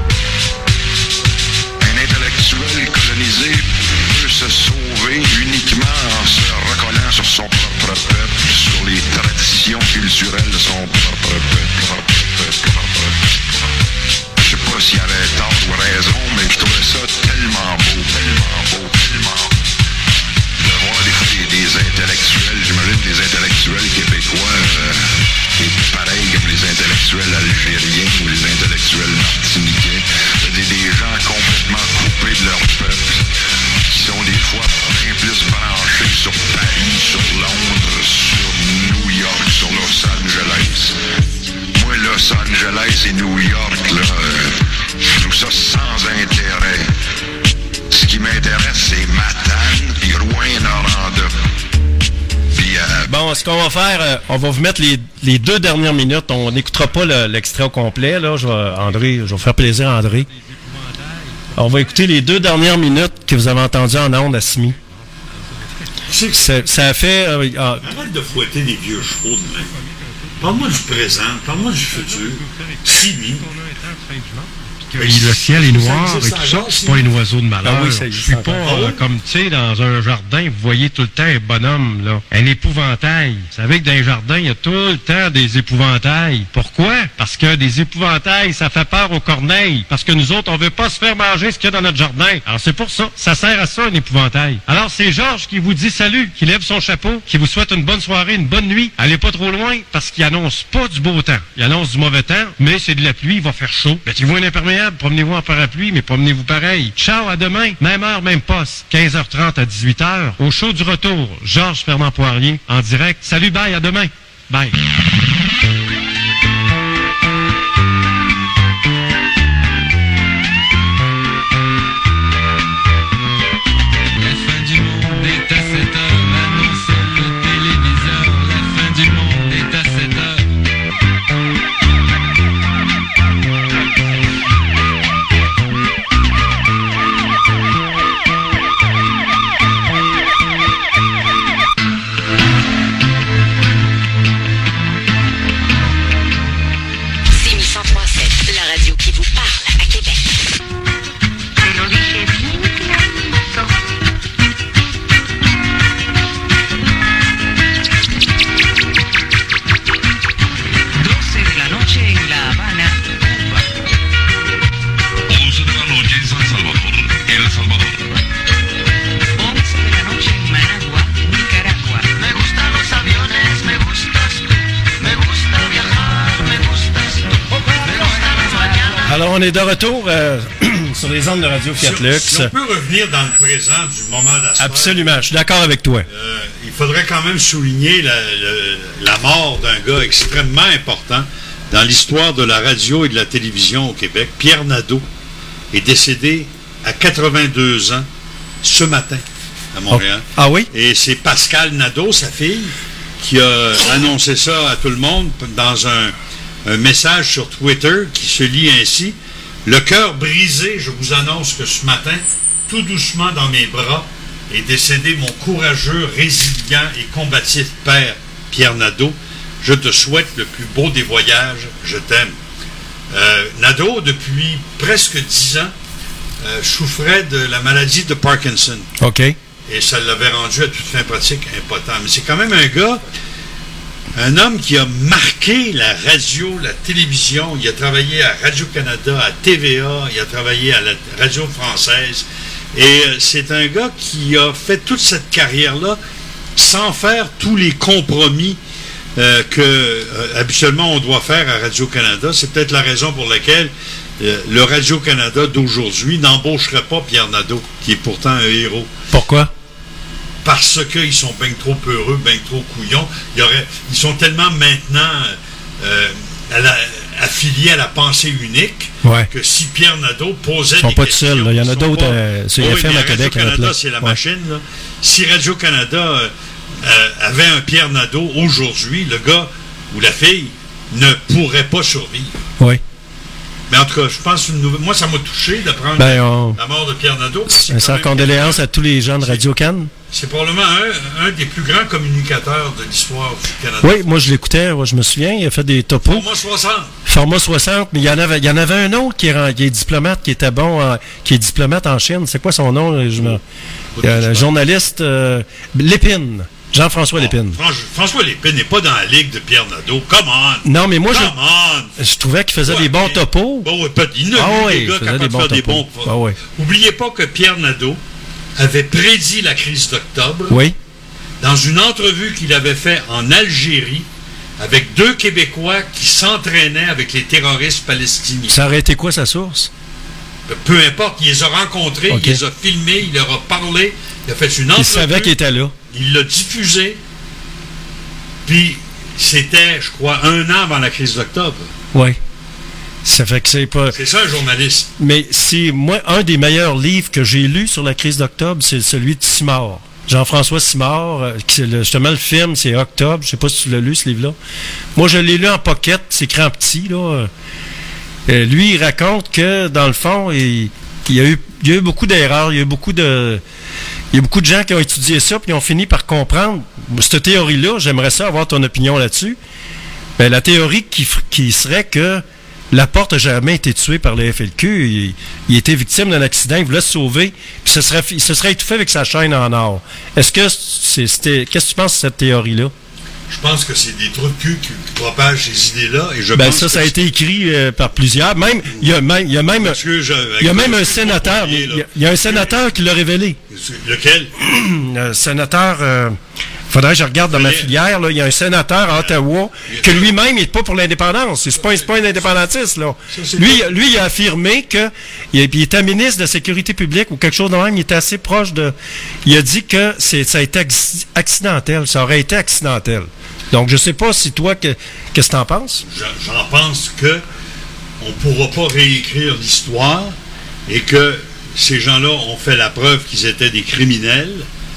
Un intellectuel colonisé peut se sauver uniquement en se recollant sur son propre peuple, sur les traditions culturelles de son propre peuple. Je sais pas s'il y avait tort ou raison, mais je trouvais ça tellement beau, tellement beau, tellement beau. De voir des fois des, des intellectuels, j'imagine des intellectuels québécois, euh, c'est pareil comme les intellectuels algériens ou les intellectuels martiniquais. Des, des gens complètement coupés de leur peuple, qui sont des fois bien plus branchés sur Paris, sur Londres, sur New York, sur Los Angeles. Moi, Los Angeles et New York, là, euh, je trouve ça sans intérêt. Ce qui m'intéresse, c'est Matane et Rouyn-Noranda. Puis, euh, Bon, ce qu'on va faire, euh, on va vous mettre les, les deux dernières minutes. On n'écoutera pas le, l'extrait au complet. Là. Je vais, André, je vais faire plaisir à André. On va écouter les deux dernières minutes que vous avez entendues en ondes à Simi. Ça, ça a fait... Euh, ah, Arrête de fouetter des vieux chevaux de même. Parle-moi du présent, parle-moi du futur. Simi. Le ciel est noir et tout ça, c'est pas un oiseau de malheur. Ah oui, ça je suis pas euh, comme, tu sais, dans un jardin, vous voyez tout le temps un bonhomme, là, un épouvantail. Vous savez que dans un jardin, il y a tout le temps des épouvantails. Pourquoi? Parce que des épouvantails, ça fait peur aux corneilles. Parce que nous autres, on veut pas se faire manger ce qu'il y a dans notre jardin. Alors c'est pour ça, ça sert à ça, un épouvantail. Alors c'est Georges qui vous dit salut, qui lève son chapeau, qui vous souhaite une bonne soirée, une bonne nuit. Allez pas trop loin, parce qu'il annonce pas du beau temps. Il annonce du mauvais temps, mais c'est de la pluie, il va faire chaud. Mettez-vous un imperméable. Promenez-vous en parapluie, mais promenez-vous pareil. Ciao, à demain. Même heure, même poste. quinze heures trente à dix-huit heures. Au show du retour, Georges Fernand Poirier, en direct. Salut, bye, à demain. Bye. Alors, on est de retour euh, sur les ondes de Radio Fiat Si, Lux. si on peut revenir dans le présent du moment d'asseoir. Absolument, je suis d'accord avec toi. Euh, il faudrait quand même souligner la, le, la mort d'un gars extrêmement important dans l'histoire de la radio et de la télévision au Québec. Pierre Nadeau est décédé à quatre-vingt-deux ans ce matin à Montréal. Oh. Ah oui? Et c'est Pascal Nadeau, sa fille, qui a annoncé ça à tout le monde dans un, un message sur Twitter qui se lit ainsi. Le cœur brisé, je vous annonce que ce matin, tout doucement dans mes bras, est décédé mon courageux, résilient et combatif père, Pierre Nadeau. Je te souhaite le plus beau des voyages. Je t'aime. Euh, Nadeau, depuis presque dix ans, euh, souffrait de la maladie de Parkinson. OK. Et ça l'avait rendu à toute fin pratique impotent. Mais c'est quand même un gars, un homme qui a marqué la radio, la télévision. Il a travaillé à Radio-Canada, à T V A, il a travaillé à la radio française. Et euh, c'est un gars qui a fait toute cette carrière-là sans faire tous les compromis euh, que euh, habituellement on doit faire à Radio-Canada. C'est peut-être la raison pour laquelle euh, le Radio-Canada d'aujourd'hui n'embaucherait pas Pierre Nadeau, qui est pourtant un héros. Pourquoi? Parce qu'ils sont bien trop peureux, bien trop couillons. Il y aurait, ils sont tellement maintenant euh, à la, affiliés à la pensée unique Ouais. que si Pierre Nadeau posait Ils sont des pas tout questions... seuls, là. Il y en a ils sont d'autres, pas- euh, c'est Oui, F M mais à Québec, il y en a Radio-Canada, plein. c'est la Ouais. machine. Là. Si Radio-Canada euh, euh, avait un Pierre Nadeau aujourd'hui, le gars ou la fille ne pourrait pas survivre. Oui. Mais en tout cas, je pense une nouvelle... Moi, ça m'a touché d'apprendre Ben, on... la mort de Pierre Nadeau. C'est Sincère quand même- condoléances à tous les gens de Radio-Can. C'est probablement un, un des plus grands communicateurs de l'histoire du Canada. Oui, moi je l'écoutais, moi, je me souviens, il a fait des topos. Pour moi, soixante. Format soixante, mais il y en avait, il y en avait un autre qui est, ren- qui est diplomate, qui était bon, en- qui est diplomate en Chine. C'est quoi son nom? Je me... Il y a un journaliste, euh, Lépine. Jean-François Bon, Lépine. Fran- François Lépine n'est pas dans la ligue de Pierre Nadeau. Come on! Non, mais moi, Come je, on! je trouvais qu'il faisait Ouais, des bons mais- topos. Bon, ouais, peut- il y en a Ah eu oui, des gars il faisait capables des de bons faire des topos. bons... Ah oui. Oubliez pas que Pierre Nadeau avait prédit la crise d'octobre Oui. dans une entrevue qu'il avait faite en Algérie avec deux Québécois qui s'entraînaient avec les terroristes palestiniens. Ça aurait été quoi sa source? Peu importe, il les a rencontrés, Ok. il les a filmés, il leur a parlé, il a fait une Il entrevue. savait qu'il était là. Il l'a diffusé. Puis, c'était, je crois, un an avant la crise d'octobre. Oui. Ça fait que c'est pas... C'est ça, un journaliste. Mais c'est, moi, un des meilleurs livres que j'ai lu sur la crise d'octobre, c'est celui de Simard. Jean-François Simard, euh, qui, c'est le- justement, le film, c'est Octobre. Je sais pas si tu l'as lu, ce livre-là. Moi, je l'ai lu en pocket, c'est écrit en petit, là. Euh, lui, il raconte que, dans le fond, il, il y a eu, il y a eu beaucoup d'erreurs, il y a eu beaucoup de... Il y a beaucoup de gens qui ont étudié ça, puis ont fini par comprendre. Cette théorie-là, j'aimerais ça avoir ton opinion là-dessus. Ben, la théorie qui, f- qui serait que Laporte n'a jamais été tué par le F L Q. Il, il était victime d'un accident, il voulait se sauver, puis ce serait, il se serait étouffé avec sa chaîne en or. Est-ce que c'est, c'était, qu'est-ce que tu penses de cette théorie-là? Je pense que c'est des trous de cul qui, qui propagent ces idées-là. Et je Ben, pense ça, que ça a été écrit euh, par plusieurs. Même, il y a même, il y a même, Parce que je- il y a avec- même un avec- sénateur, là. il y a, il y a un sénateur qui l'a révélé. Lequel? Un sénateur, euh, faudrait que je regarde dans ma Fallait- filière, là, il y a un sénateur à Ottawa que lui-même n'est pas pour l'indépendance. C'est pas, c'est pas un indépendantiste, là. Ça, c'est Lui, lui, il a affirmé que, il, il était ministre de la Sécurité publique ou quelque chose de même, il était assez proche de, il a dit que c'est, ça a été acc- accidentel, ça aurait été accidentel. Donc, je sais pas si toi, que, qu'est-ce que t'en penses? J'en j'en pense que on ne pourra pas réécrire l'histoire et que ces gens-là ont fait la preuve qu'ils étaient des criminels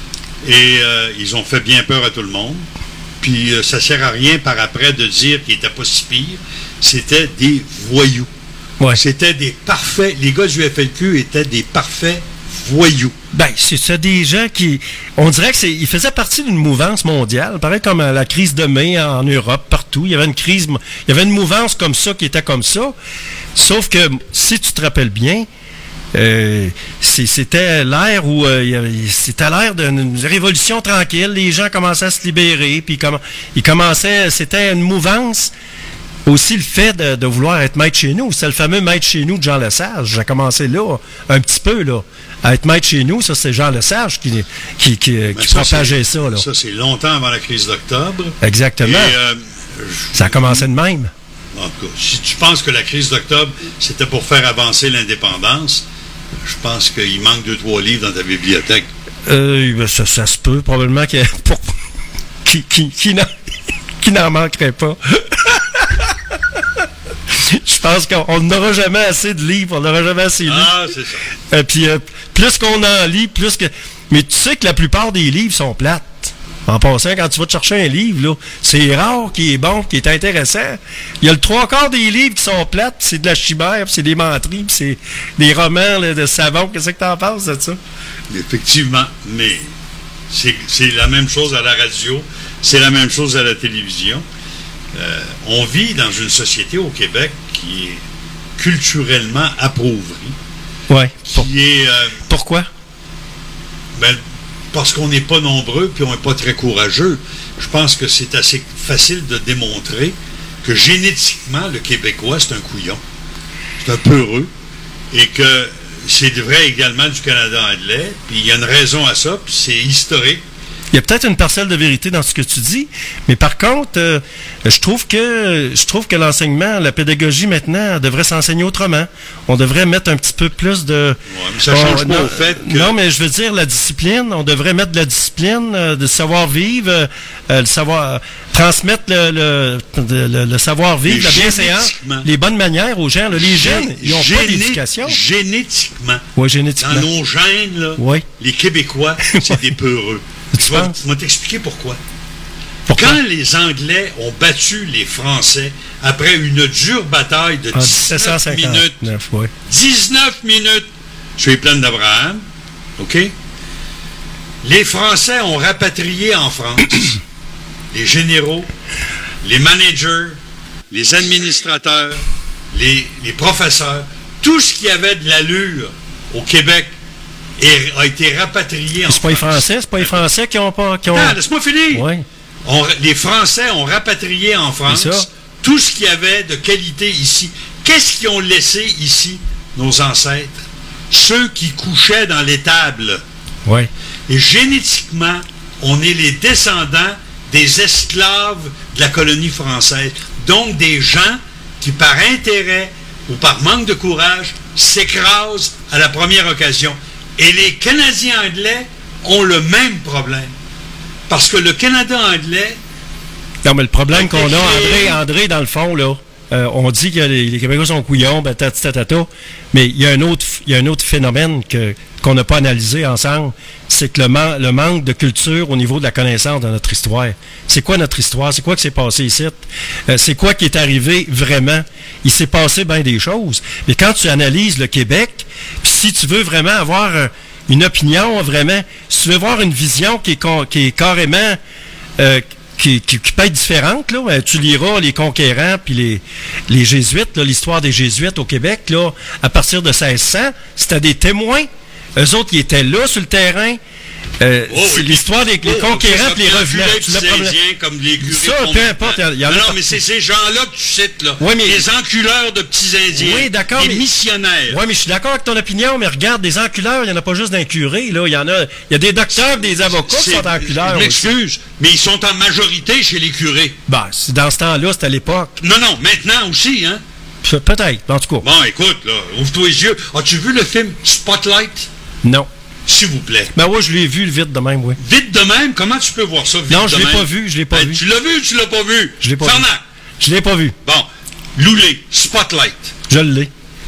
et euh, ils ont fait bien peur à tout le monde. Puis euh, ça sert à rien par après de dire qu'ils n'étaient pas si pires. C'était des voyous. Ouais. C'était des parfaits... Les gars du F L Q étaient des parfaits voyous. Ben, c'est ça, des gens qui... On dirait que c'est... Ils faisaient partie d'une mouvance mondiale, pareil comme euh, la crise de mai en Europe, partout. Il y avait une crise... Il y avait une mouvance comme ça qui était comme ça. Sauf que, si tu te rappelles bien, euh, c'est- c'était l'ère où... euh, il y avait- c'était l'ère d'une révolution tranquille. Les gens commençaient à se libérer, puis comment ils commençaient... C'était une mouvance... Aussi le fait de, de vouloir être maître chez nous. C'est le fameux maître chez nous de Jean Lesage. J'ai commencé là, un petit peu, là. À être maître chez nous, ça, c'est Jean Lesage qui, qui, qui, Mais qui ça, propageait c'est- ça, là. Ça, c'est longtemps avant la crise d'octobre. Exactement. Et, euh, Ça a commencé de même. En tout cas, si tu penses que la crise d'octobre, c'était pour faire avancer l'indépendance, je pense qu'il manque deux, trois livres dans ta bibliothèque. Euh, ben, ça, ça se peut, probablement, qu'il pour, qui, qui, qui n'en, qui n'en manquerait pas. Je pense qu'on n'aura jamais assez de livres, on n'aura jamais assez lu. Ah, c'est ça. Euh, puis euh, plus qu'on en lit, plus que... Mais tu sais que la plupart des livres sont plates. En passant, quand tu vas te chercher un livre, là, c'est rare qu'il est bon, qu'il est intéressant. Il y a le trois quarts des livres qui sont plates, puis c'est de la chimère, puis c'est des menteries, puis c'est des romans là, de savon. Qu'est-ce que t'en penses de ça? Effectivement, mais c'est, c'est la même chose à la radio, c'est la même chose à la télévision. Euh, on vit dans une société au Québec qui est culturellement appauvrie. Ouais. Pour- Qui est... euh, Pourquoi? ben, parce qu'on n'est pas nombreux puis on n'est pas très courageux. Je pense que c'est assez facile de démontrer que génétiquement, le Québécois, c'est un couillon. C'est un peureux. Et que c'est vrai également du Canada anglais. Puis il y a une raison à ça, puis c'est historique. Il y a peut-être une parcelle de vérité dans ce que tu dis, mais par contre, euh, je trouve que je trouve que l'enseignement, la pédagogie maintenant devrait s'enseigner autrement. On devrait mettre un petit peu plus de. Ouais, mais ça change on- pas non, au fait que... Non, mais je veux dire la discipline. On devrait mettre de la discipline, euh, de savoir-vivre, euh, euh, le savoir transmettre le, le, le, le savoir-vivre, Mais la bienséance, génétiquement- les bonnes manières aux gens. Là, les jeunes, ils n'ont pas Géné- d'éducation. Génétiquement. Oui, génétiquement. Dans nos gènes, là, Oui. les Québécois, c'est des peureux. Tu Je vais, penses? je vais t'expliquer pourquoi. Pourquoi? Quand les Anglais ont battu les Français après une dure bataille de En dix-neuf minutes, dix-sept cent cinquante-neuf, oui. dix-neuf minutes sur les plaines d'Abraham, OK? Les Français ont rapatrié en France les généraux, les managers, les administrateurs, les, les professeurs, tout ce qui avait de l'allure au Québec est- a été rapatrié en C'est pas les France. Français, c'est pas les Français qui ont pas. Qui ont... Attends, laisse-moi finir. Oui. On- les Français ont rapatrié en France C'est ça. tout ce qu'il y avait de qualité ici. Qu'est-ce qu'ils ont laissé ici, nos ancêtres? Ceux qui couchaient dans l'étable. Oui. Et génétiquement, on est les descendants des esclaves de la colonie française. Donc des gens qui, par intérêt ou par manque de courage, s'écrasent à la première occasion. Et les Canadiens anglais ont le même problème. Parce que le Canada anglais, Non, mais le problème qu'on a, Ok. André, André, dans le fond, là, euh, on dit que les, les Québécois sont couillons, ben, tata, tata, tata, mais il y a un autre, il y a un autre phénomène que, qu'on n'a pas analysé ensemble, c'est que le, man- le manque de culture au niveau de la connaissance de notre histoire. C'est quoi notre histoire? C'est quoi qui s'est passé ici? Euh, c'est quoi qui est arrivé vraiment? Il s'est passé bien des choses. Mais quand tu analyses le Québec, puis si tu veux vraiment avoir euh, une opinion, vraiment, si tu veux voir une vision qui est, con- qui est carrément... euh, Qui, qui, qui peut être différente, là. Euh, Tu liras les conquérants puis les, les jésuites, là, l'histoire des jésuites au Québec, là, à partir de seize cents, c'était des témoins. Eux autres, ils étaient là sur le terrain. Euh, Oh, c'est oui. l'histoire des les Oh, conquérants ça puis les prend revenants. curés Tu l'as puis pas- Indiens comme les curés Ça, qu'on peu met importe, dedans. il y en a non, non, partout. mais c'est ces gens-là que tu cites, là. Oui, mais- Les enculeurs de petits Indiens. Oui, d'accord, Les mais- missionnaires. Oui, mais je suis d'accord avec ton opinion, mais regarde, des enculeurs, il n'y en a pas juste d'un curé, là. Il y en a, il y a des docteurs, des avocats qui C'est- sont enculeurs. Je aussi. m'excuse, mais ils sont en majorité chez les curés. Ben, c'est- dans ce temps-là, c'était à l'époque. Non, non, maintenant aussi, hein. Pe- Peut-être, en tout cas. Bon, écoute, là, ouvre-toi les yeux. As-tu vu le film Spotlight? Non. S'il vous plaît. Ben oui, je l'ai vu vite de même, oui. Vite de même, comment tu peux voir ça vite Non, de je l'ai même? pas vu, je l'ai pas Ben, vu. Tu l'as vu ou tu l'as pas vu? Je l'ai pas Fernand. vu. Je l'ai pas vu. Bon, Loulé, Spotlight. Je l'ai.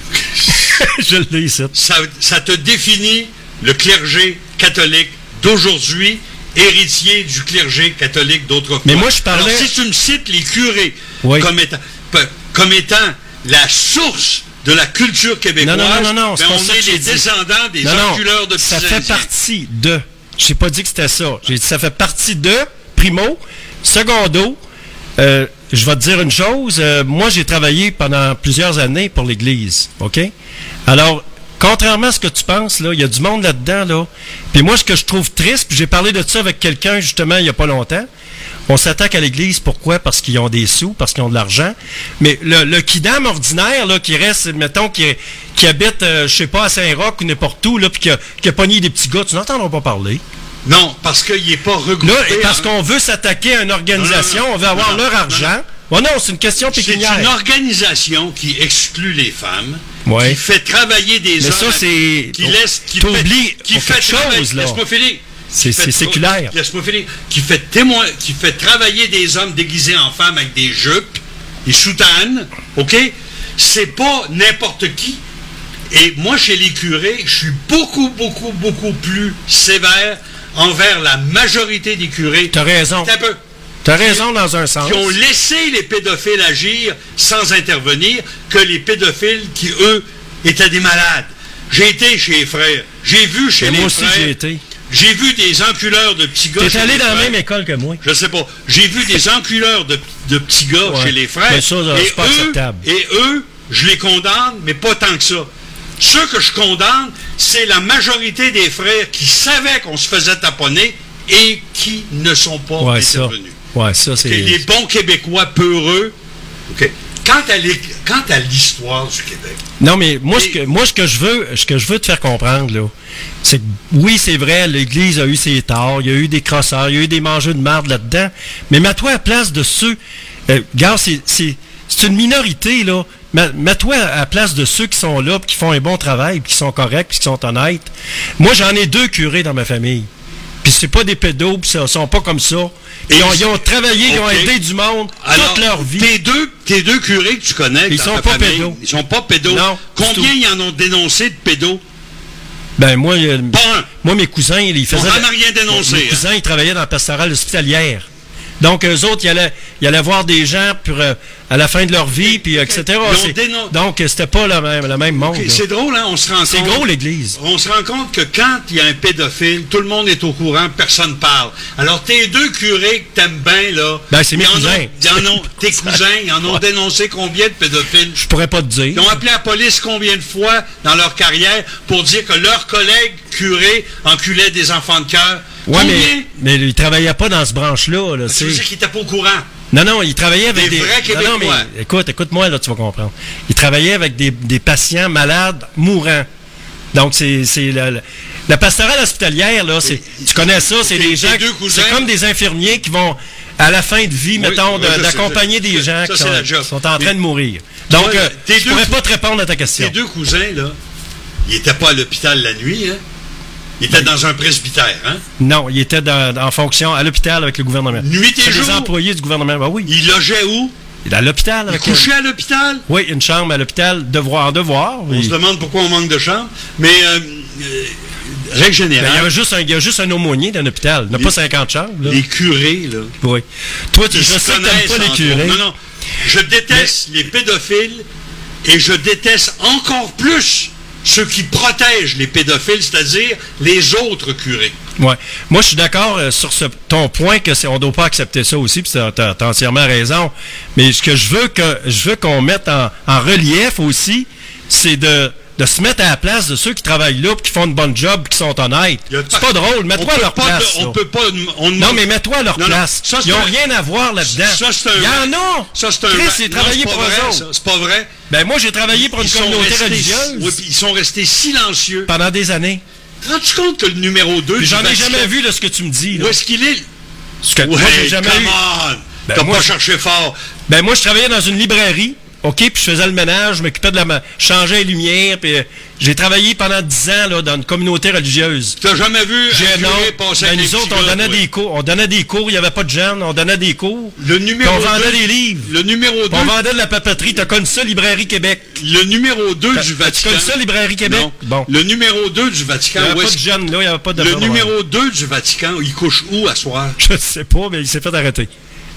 Je l'ai ici. Ça, ça te définit le clergé catholique d'aujourd'hui, héritier du clergé catholique d'autrefois. Mais moi, je parlais- Alors, si tu me cites les curés Oui. comme, étant, pe- comme étant la source de la culture québécoise, Non, non, non, non, non, c'est ben, pas on ça que est j'ai les dit. descendants des Non, non, enculeurs de petits ça fait Indiens. partie de. J'ai pas dit que c'était ça. J'ai dit ça fait partie de, primo. Secondo, euh, je vais te dire une chose. euh, moi, j'ai travaillé pendant plusieurs années pour l'Église. OK? Alors, contrairement à ce que tu penses, là, il y a du monde là-dedans, là. Puis moi, ce que je trouve triste, puis j'ai parlé de ça avec quelqu'un, justement, il n'y a pas longtemps. On s'attaque à l'Église, pourquoi? Parce qu'ils ont des sous, parce qu'ils ont de l'argent. Mais le, le kidam ordinaire, là, qui reste, mettons, qui, qui habite, euh, je sais pas, à Saint-Roch ou n'importe où, là, puis qui a, qui a pogné des petits gars, tu n'entendras pas parler. Non, parce qu'il n'est pas regroupé. Là, et parce en- qu'on veut s'attaquer à une organisation, Non, non, non. on veut avoir Non, non, leur non, argent. Bon, non, c'est une question C'est pécuniaire. une organisation qui exclut les femmes, Ouais. qui fait travailler des Mais hommes, ça, c'est- qui laisse, qui t'oublies fait, qui pour fait quelque travailler- chose, là. Laisse-moi finir. C'est- Qui fait c'est tra- séculaire. Laisse-moi finir. Qui fait témoin, qui fait travailler des hommes déguisés en femmes avec des jupes, des soutanes, ok? C'est pas n'importe qui. Et moi, chez les curés, je suis beaucoup, beaucoup, beaucoup plus sévère envers la majorité des curés. T'as raison. C'est un peu. T'as raison dans un sens. Qui ont laissé les pédophiles agir sans intervenir, que les pédophiles qui, eux, étaient des malades. J'ai été chez les frères. J'ai vu chez Et les moi aussi, frères. j'y ai été. J'ai vu des enculeurs de petits gars. T'es chez allé les dans la frères. même école que moi. Je sais pas. J'ai vu des enculeurs de, de petits gars Ouais. chez les frères. Mais ça, ça, et c'est pas eux, acceptable. Et eux, je les condamne, mais pas tant que ça. Ceux que je condamne, c'est la majorité des frères qui savaient qu'on se faisait taponner et qui ne sont pas Ouais, ça. intervenus. Ouais, ça, c'est... Et les bons Québécois peureux. OK. Quant à l'é- quant à l'histoire du Québec, Non, mais moi, ce Et- que, moi, ce que je veux, ce que je veux te faire comprendre, là, c'est que, oui, c'est vrai, l'Église a eu ses torts, il y a eu des crosseurs, il y a eu des mangeux de marde là-dedans, mais mets-toi à la place de ceux, euh, regarde, c'est, c'est, c'est une minorité, là, Mets- mets-toi à la place de ceux qui sont là, puis qui font un bon travail, puis qui sont corrects, puis qui sont honnêtes. Moi, j'en ai deux curés dans ma famille. Puis c'est pas des pédos, puis ils sont pas comme ça. Ils ont, ils ont travaillé, ils ont OK. aidé du monde alors, toute leur vie. Tes deux, tes deux curés que tu connais, Ils dans sont ta pas famille, pédos. Ils sont pas pédos. Non, du Combien tout. ils en ont dénoncé de pédos? Ben, moi, euh, Pas un. moi, mes cousins, ils faisaient... On n'en a rien dénoncé. Mes hein. cousins, ils travaillaient dans la pastorale hospitalière. Donc, eux autres, ils allaient, ils allaient voir des gens pour, euh, à la fin de leur vie, puis euh, et cetera. Ils ont C'est- dénon- Donc, euh, c'était pas le même, le même monde. OK, là. c'est drôle, hein? On se rend C'est compte. gros, l'Église. On se rend compte que quand il y a un pédophile, tout le monde est au courant, personne parle. Alors, tes deux curés que t'aimes bien, là. Ben, c'est mes ils en cousins. ont- Ils en ont, tes cousins, ils en ont dénoncé combien de pédophiles? Je pourrais pas te dire. Ils ont appelé la police combien de fois dans leur carrière pour dire que leurs collègues curés enculaient des enfants de cœur? Ouais, Combien? mais, mais ils travaillaient pas dans ce branche-là. Là, Tu veux c'est- dire qu'ils n'étaient pas au courant? Non, non, ils travaillaient avec Des des... vrais non, non, Québécois. mais écoute, écoute-moi, là, tu vas comprendre. Ils travaillaient avec des, des patients malades mourants. Donc, c'est c'est la, la, la pastorale hospitalière, là, c'est, tu connais ça, c'est tes- des gens... tes deux cousins- C'est comme des infirmiers qui vont, à la fin de vie, mettons, de- ouais, je sais, d'accompagner je- des gens ça, qui c'est sont, la job. qui sont en train Mais- de mourir. Donc, vois, euh, tes je deux pourrais cou- pas te répondre à ta question. Tes deux cousins, là, ils n'étaient pas à l'hôpital la nuit, hein? Ils étaient dans un presbytère, hein? Non, ils étaient dans- en fonction à l'hôpital avec le gouvernement. Nuit et C'est des jour. employés du gouvernement. Ben oui. Ils logeaient où? À l'hôpital. Ils avec couchaient à l'hôpital? Oui, une chambre à l'hôpital, devoir, devoir. On oui. se demande pourquoi on manque de chambres. Mais, euh, euh, règle Ben, il y générale, a juste un, il y a juste un aumônier dans l'hôpital. Il n'y a Les- pas cinquante chambres. Là. les curés, là, Oui. Toi, tu, ils je se sais que connaissent t'aimes pas les entre curés. eux. Non, non. Je déteste les pédophiles et je déteste encore plus ceux qui protègent les pédophiles, c'est-à-dire les autres curés. Ouais. Moi, je suis d'accord euh, sur ce, ton point que c'est, on ne doit pas accepter ça aussi, puis tu as entièrement raison. Mais ce que je veux que je veux qu'on mette en, en relief aussi, c'est de, de se mettre à la place de ceux qui travaillent là, puis qui font une bonne job, puis qui sont honnêtes. Il y a C'est pas drôle. Mets-toi On à leur peut pas place. de- là. on peut pas. On Non, mais mets-toi à leur Non, non, place. ça, c'est Ils n'ont un- rien à voir là-dedans. Ça, c'est un. Il y en a. Ça, c'est un. Chris, Non, c'est travaillé c'est pas pour eux vrai, autres. ça. C'est pas vrai. Ben, moi, j'ai travaillé pour une Ils sont communauté restés- religieuse oui, puis ils sont restés silencieux. pendant des années. Rends-tu compte que le numéro deux Puis du j'en ai Vatican- jamais vu là, ce que tu me dis. Là. Où est-ce qu'il est? Ce que, moi, Ouais, j'ai jamais come eu. on! Ben, T'as moi, pas je- cherché fort. Ben moi, je travaillais dans une librairie, OK, puis je faisais le ménage, je m'occupais de la... ma- je changeais les lumières, puis euh, j'ai travaillé pendant dix ans là, dans une communauté religieuse. T'as jamais vu J'ai un non, curé passer ben, avec nous un autres, petit on gars, donnait toi? des cours. On donnait des cours, il n'y avait pas de jeunes, on donnait des cours. Le numéro Puis on vendait deux- des livres. Le numéro Puis deux. on vendait de la papeterie. T'as connu ça, Librairie Québec? Le numéro deux T'as- du t'as-tu Vatican. connu ça, Librairie Québec? Non. Bon. Le numéro deux du Il Vatican. n'y avait où pas est-ce- de jeunes, là, il n'y avait pas de... Le numéro deux du Vatican, il couche où à soir? Je sais pas, mais il s'est fait arrêter.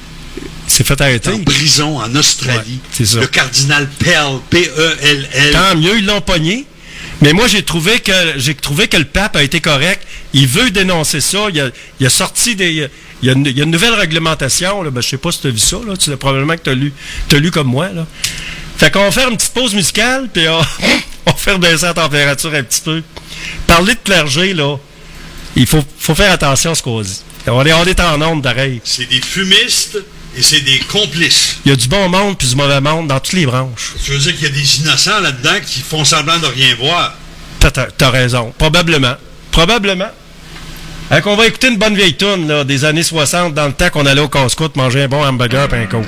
Il s'est fait arrêter. En prison, en Australie. Ouais, c'est ça. Le cardinal Pell, P E L L. Tant mieux, ils l'ont pogné. Mais moi, j'ai trouvé que j'ai trouvé que le pape a été correct. Il veut dénoncer ça. Il a, il a sorti des... Il y, a une, il y a une nouvelle réglementation. Là. Ben, je sais pas si tu as vu ça. Là. Tu, probablement que tu as lu, t'as lu comme moi. Là. Fait qu'on va faire une petite pause musicale, puis on, on va faire baisser la température un petit peu. Parler de clergé, là, il faut, faut faire attention à ce qu'on dit. On est, on est en onde, pareil. C'est des fumistes et c'est des complices. Il y a du bon monde puis du mauvais monde dans toutes les branches. Tu veux dire qu'il y a des innocents là-dedans qui font semblant de rien voir. T'as, t'as- t'as raison. Probablement. Probablement. Fait qu'on va écouter une bonne vieille tourne là, des années soixante, dans le temps qu'on allait au casse-croûte manger un bon hamburger et un coke.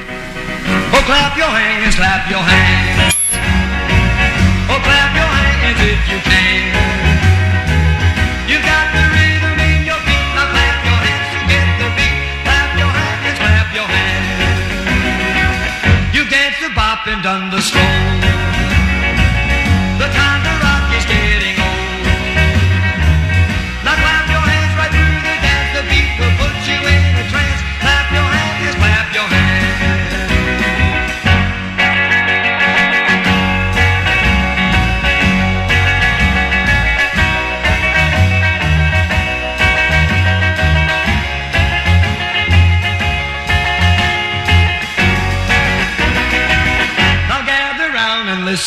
Oh, clap your hands, clap your hands. Oh, clap your hands if you can. You got the rhythm in your feet. Now clap your hands to get the beat. Clap your hands, clap your hands. You danced the bop and done the stroll. The time to rock is getting old. Now clap your hands right through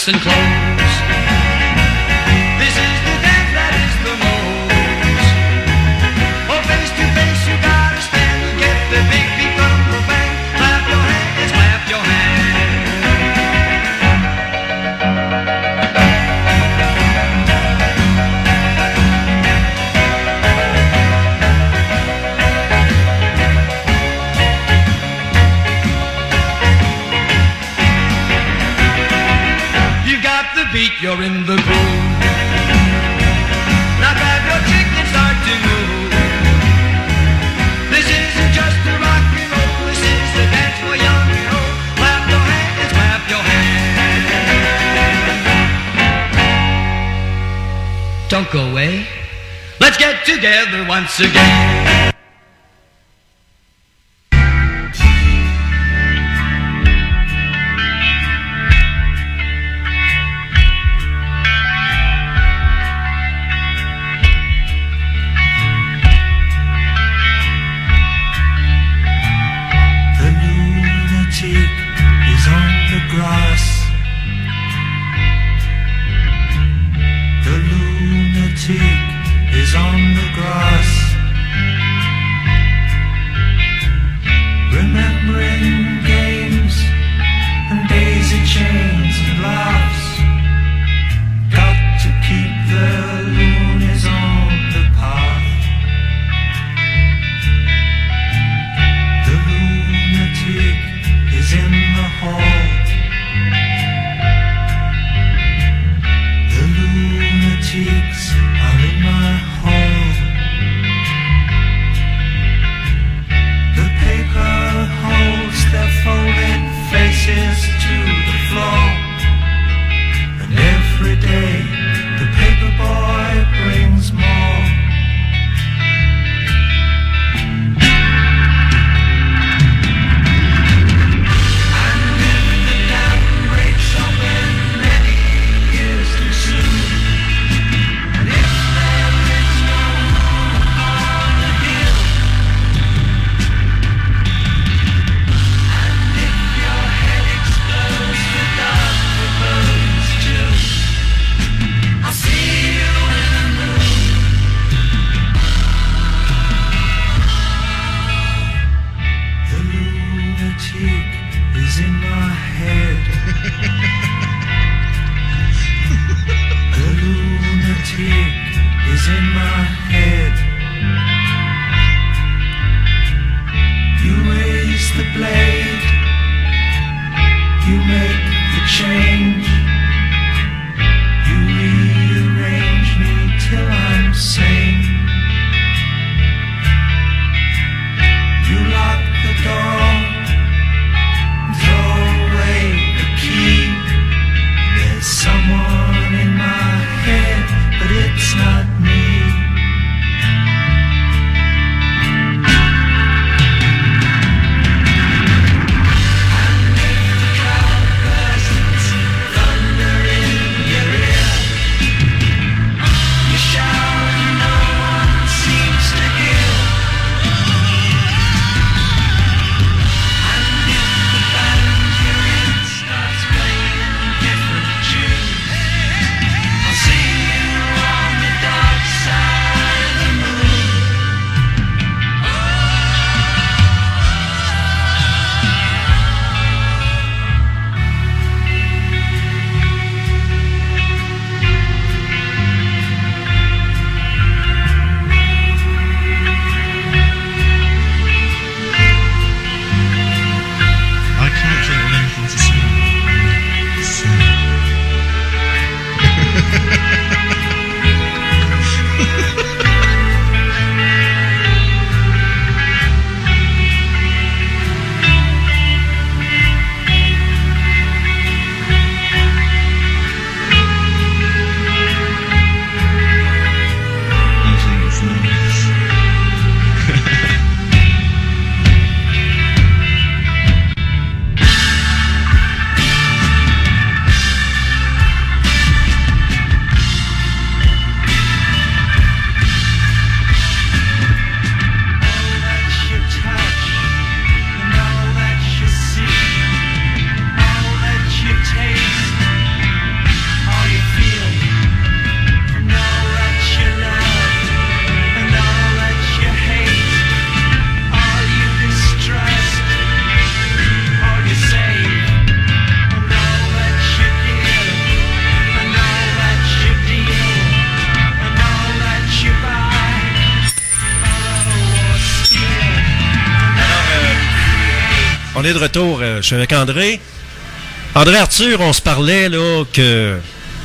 dress and clothes. This is the dance that is the most. Oh, face to face you gotta stand and get the big beat from the band. Clap your hands, clap your hands. Beat, you're in the groove. Now grab your chick and start to move. This isn't just a rock and roll. This is the dance for young and old. Clap your hands, clap your hands. Don't go away. Let's get together once again. Someone in my head, but it's not me. On est de retour. Euh, je suis avec André. André Arthur, on se parlait là que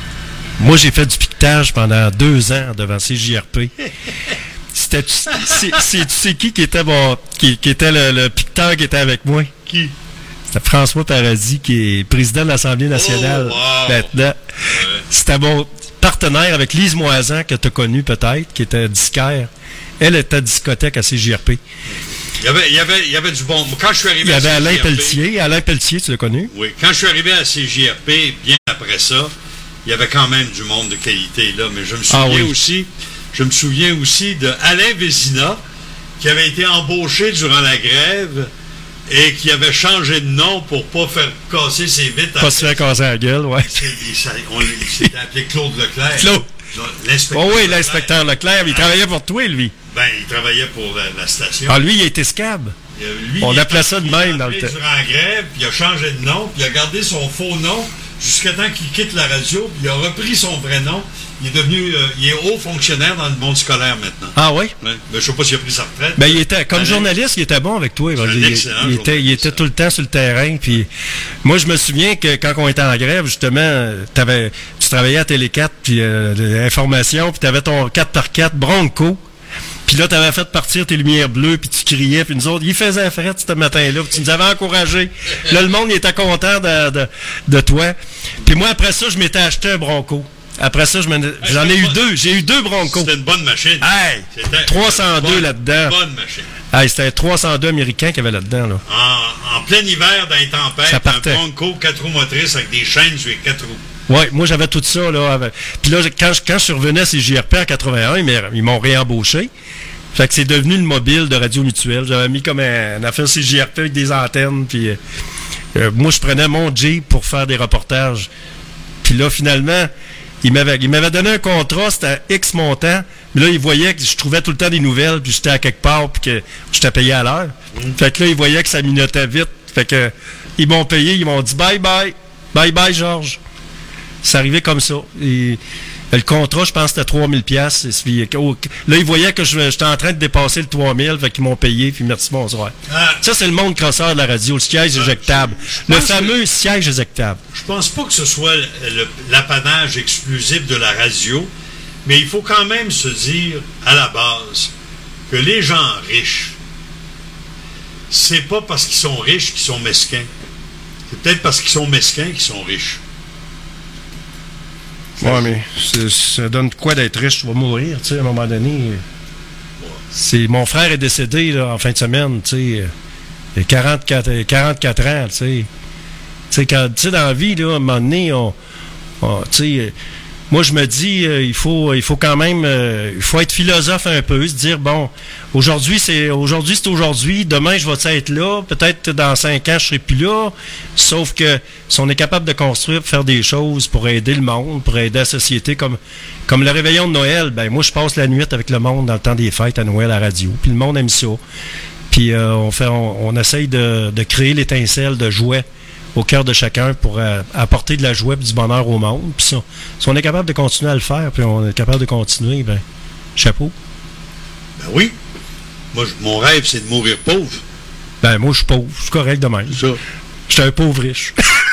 moi j'ai fait du piquetage pendant deux ans devant C J R P. C'était c'est, c'est, tu sais qui qui était mon qui, qui était le, le piqueteur qui était avec moi? Qui? C'était François Paradis qui est président de l'Assemblée nationale oh, wow. maintenant. Ouais. C'était mon partenaire avec Lise Moisan que tu as connu peut-être, qui était disquaire. Elle était discothèque à C J R P. Il y avait, il y avait, il y avait du bon. Quand je suis arrivé Il y avait à C J R P, Alain Pelletier. Alain Pelletier, tu l'as connu? Oui. Quand je suis arrivé à C J R P, bien après ça, il y avait quand même du monde de qualité là. Mais je me souviens Ah oui. aussi, je me souviens aussi de Alain Vézina, qui avait été embauché durant la grève et qui avait changé de nom pour pas faire casser ses vitres. Pas se faire casser la gueule, ouais. C'est- ça- on- Il s'était appelé Claude Leclerc. Claude. L'inspecteur Oh oui, Leclerc. l'inspecteur Leclerc, il travaillait pour toi, lui. Ben, il travaillait pour la, la station. Ah, lui, il était scab. Euh, lui, On il est appelait ça de entré- même il est dans le entré temps. durant la grève, puis il a changé de nom, puis il a gardé son faux nom jusqu'à temps qu'il quitte la radio, puis il a repris son vrai nom. Il est devenu, euh, il est haut fonctionnaire dans le monde scolaire maintenant. Ah oui? Ouais. Ben, je sais pas s'il a pris sa retraite. Ben, il était, comme Alain- journaliste, il était bon avec toi. C'est un il, excellent il était, il journaliste. était tout le temps sur le terrain. Puis moi, je me souviens que quand on était en grève, justement, t'avais, tu travaillais à Télé quatre, puis euh, l'information, puis tu avais ton quatre par quatre Bronco. Puis là, tu avais fait partir tes lumières bleues, puis tu criais, puis nous autres, il faisait fret ce matin-là, puis tu nous avais encouragés. Là, le monde il était content de, de, de toi. Puis moi, après ça, je m'étais acheté un Bronco. Après ça, je m'en- j'en ai eu deux. J'ai eu deux Broncos. C'était une bonne machine. Hey! C'était trois cent deux une bonne- là-dedans. Bonne machine. Hey, c'était trois cent deux américains qu'il y avait là-dedans. Là. En, en plein hiver, dans les tempêtes, Ça un partait. Bronco quatre roues motrices avec des chaînes sur les quatre roues. Ouais, moi j'avais tout ça. Là, avec- Puis là, quand je, quand je suis revenu à C J R P en quatre-vingt-un, ils m'a- ils m'ont réembauché. Fait que c'est devenu le mobile de Radio Mutuelle. J'avais mis comme un, une affaire C J R P avec des antennes. Puis euh, euh, moi, je prenais mon Jeep pour faire des reportages. Puis là, finalement, il m'avait, il m'avait donné un contrat, c'était X montant. Mais là, il voyait que je trouvais tout le temps des nouvelles, puis j'étais à quelque part, puis que j'étais payé à l'heure. Fait que là, il voyait que ça minotait vite. Fait que ils m'ont payé, ils m'ont dit bye bye, bye bye Georges. C'est arrivé comme ça. Et, le contrat, je pense que c'était trois mille piastres. Là, ils voyaient que je- j'étais en train de dépasser le trois mille, fait qu'ils m'ont payé, puis merci, bonsoir. Ah. Ça, c'est le monde crosseur de la radio, le siège éjectable. je Le pense fameux siège éjectable. Je pense pas que ce soit le- le- l'apanage exclusif de la radio, mais il faut quand même se dire, à la base, que les gens riches, c'est pas parce qu'ils sont riches qu'ils sont mesquins. C'est peut-être parce qu'ils sont mesquins qu'ils sont riches. Ouais, mais c'est- ça donne quoi d'être riche? Tu vas mourir, tu sais, à un moment donné. C'est, mon frère est décédé là, en fin de semaine, tu sais. Il a quarante-quatre, quarante-quatre ans, tu sais. Tu sais, quand- tu sais, dans la vie, là, à un moment donné, on, on- tu sais, euh, moi, je me dis, euh, il faut, il faut quand même, euh, il faut être philosophe un peu, se dire, bon, aujourd'hui, c'est, aujourd'hui, c'est aujourd'hui, demain, je vais être là, peut-être dans cinq ans, je serai plus là, sauf que si on est capable de construire, de faire des choses pour aider le monde, pour aider la société, comme, comme le réveillon de Noël, ben, moi, je passe la nuit avec le monde dans le temps des fêtes à Noël à la radio, puis le monde aime ça. Puis euh, on fait, on, on essaye de, de créer l'étincelle de joie au cœur de chacun pour euh, apporter de la joie et du bonheur au monde. Puis si on, si on est capable de continuer à le faire, puis on est capable de continuer, ben chapeau. Ben oui. Moi, je- mon rêve, c'est de mourir pauvre. Ben moi, je suis pauvre, je suis correct de même. Ça. Je suis un pauvre riche.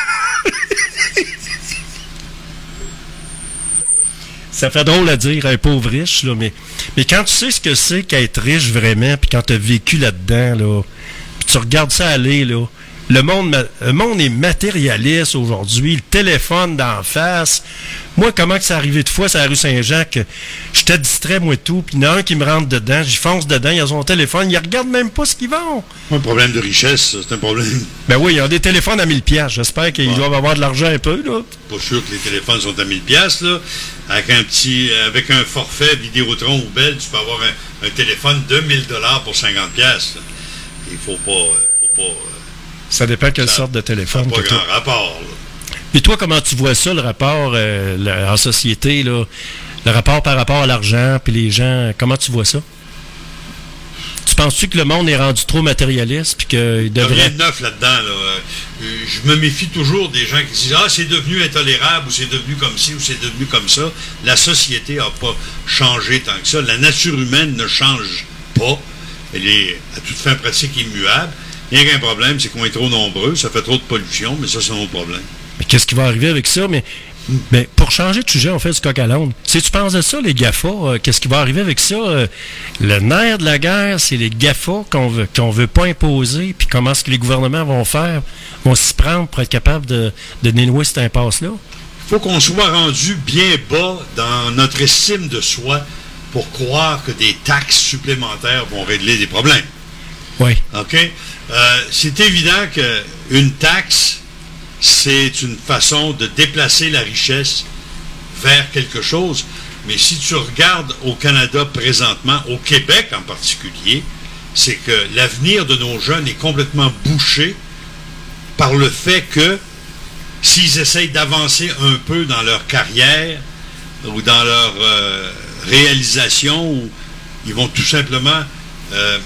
Ça fait drôle à dire, un pauvre riche, là, mais, mais quand tu sais ce que c'est qu'être riche vraiment, puis quand tu as vécu là-dedans, là, puis tu regardes ça aller, là, le monde, ma- le monde est matérialiste aujourd'hui, le téléphone d'en face. Moi, comment que ça arrivé de fois, c'est à la rue Saint-Jean, que j'étais distrait, moi, tout, puis il y en a un qui me rentre dedans, j'y fonce dedans, il a son téléphone, il regarde même pas ce qu'ils vendent. Un problème de richesse, ça, c'est un problème. Ben oui, ils ont des téléphones à mille piastres. J'espère qu'ils Ouais. doivent avoir de l'argent un peu, là. Pas sûr que les téléphones sont à mille piastres, là. Avec un petit, avec un forfait Vidéotron ou Bell, tu peux avoir un, un téléphone de mille dollars pour cinquante piastres. Il faut pas, euh, faut pas, euh, Ça dépend quelle Ça- sorte de ça téléphone n'a pas que tu as. grand rapport, là. Puis toi, comment tu vois ça, le rapport euh, le- en société, là? Le rapport par rapport à l'argent, puis les gens, comment tu vois ça? Tu penses-tu que le monde est rendu trop matérialiste, puis qu'il Il n'y a rien devrait... de neuf là-dedans, là. Euh, Je me méfie toujours des gens qui disent « Ah, c'est devenu intolérable, ou c'est devenu comme ci, ou c'est devenu comme ça. » La société n'a pas changé tant que ça. La nature humaine ne change pas. Elle est à toute fin pratique immuable. Il y a qu'un problème, c'est qu'on est trop nombreux, ça fait trop de pollution, mais ça, c'est un autre problème. Mais qu'est-ce qui va arriver avec ça? Mais, mais pour changer de sujet, on fait du coq à l'âne. Si tu penses de ça, les GAFA, euh, qu'est-ce qui va arriver avec ça? Euh, le nerf de la guerre, c'est les GAFA qu'on veut, qu'on veut pas imposer, puis comment est-ce que les gouvernements vont faire, vont s'y prendre pour être capables de, de dénouer cette impasse-là? Il faut qu'on soit rendu bien bas dans notre estime de soi pour croire que des taxes supplémentaires vont régler des problèmes. Oui. OK? Euh, c'est évident qu'une taxe, c'est une façon de déplacer la richesse vers quelque chose. Mais si tu regardes au Canada présentement, au Québec en particulier, c'est que l'avenir de nos jeunes est complètement bouché par le fait que s'ils essayent d'avancer un peu dans leur carrière ou dans leur euh, réalisation, ou ils vont tout simplement euh,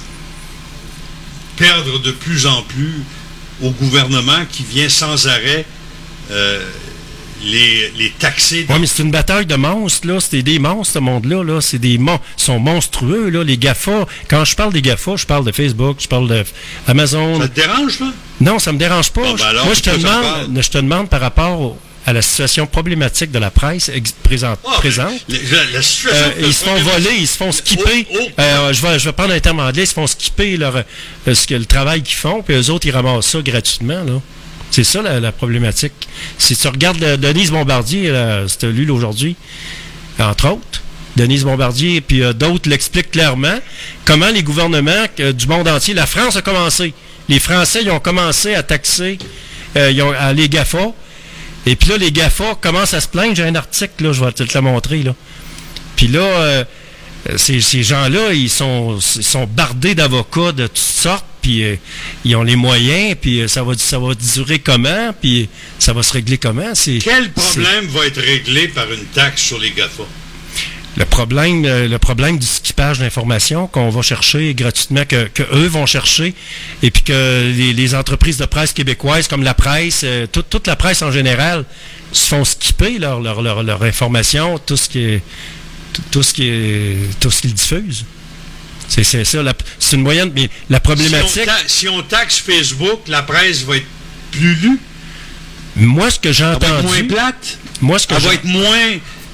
perdre de plus en plus au gouvernement qui vient sans arrêt euh, les, les taxer. Oui, mais c'est une bataille de monstres, là. C'est des monstres, ce monde-là, là. C'est des monstres. Ils sont monstrueux, là. Les GAFA. Quand je parle des GAFA, je parle de Facebook, je parle de Amazon. Ça te dérange, là? Non, ça me dérange pas. Bon, ben alors, Moi, je te, demande, je te demande par rapport au, à la situation problématique de la presse ex- présente. Ah, présente. mais La, la situation Euh, ils se font voler, ils se font skipper. Oh, oh. Euh, je, vais, je vais prendre un terme anglais, ils se font skipper leur, euh, ce que, le travail qu'ils font, puis eux autres, ils ramassent ça gratuitement, là. C'est ça la, la problématique. Si tu regardes le, Denise Bombardier, là, si tu as lu là, aujourd'hui, entre autres, Denise Bombardier, et puis euh, d'autres l'expliquent clairement, comment les gouvernements euh, du monde entier, la France a commencé. Les Français, ils ont commencé à taxer euh, ils ont, à les GAFA. Et puis là, les GAFA commencent à se plaindre. J'ai un article, là, je vais te le montrer, là. Puis là, euh, ces, ces gens-là, ils sont, ils sont bardés d'avocats de toutes sortes, puis euh, ils ont les moyens, puis euh, ça va, ça va durer comment, puis ça va se régler comment. C'est, Quel problème va être réglé par une taxe sur les GAFA? Le problème, euh, le problème du skippage d'informations qu'on va chercher gratuitement, que, que eux vont chercher, et puis que les, les entreprises de presse québécoises, comme la presse, euh, tout, toute la presse en général, se font skipper leur, leur, leur, leur information, tout ce qui est, tout, tout ce qui est, tout ce qu'ils diffusent. C'est, c'est ça, la, c'est une moyenne, mais la problématique... Si on, ta- si on taxe Facebook, la presse va être plus lue. Moi, ce que j'ai Elle va être entendu... moins plate. Moi, ce que Elle j'ai... va être moins...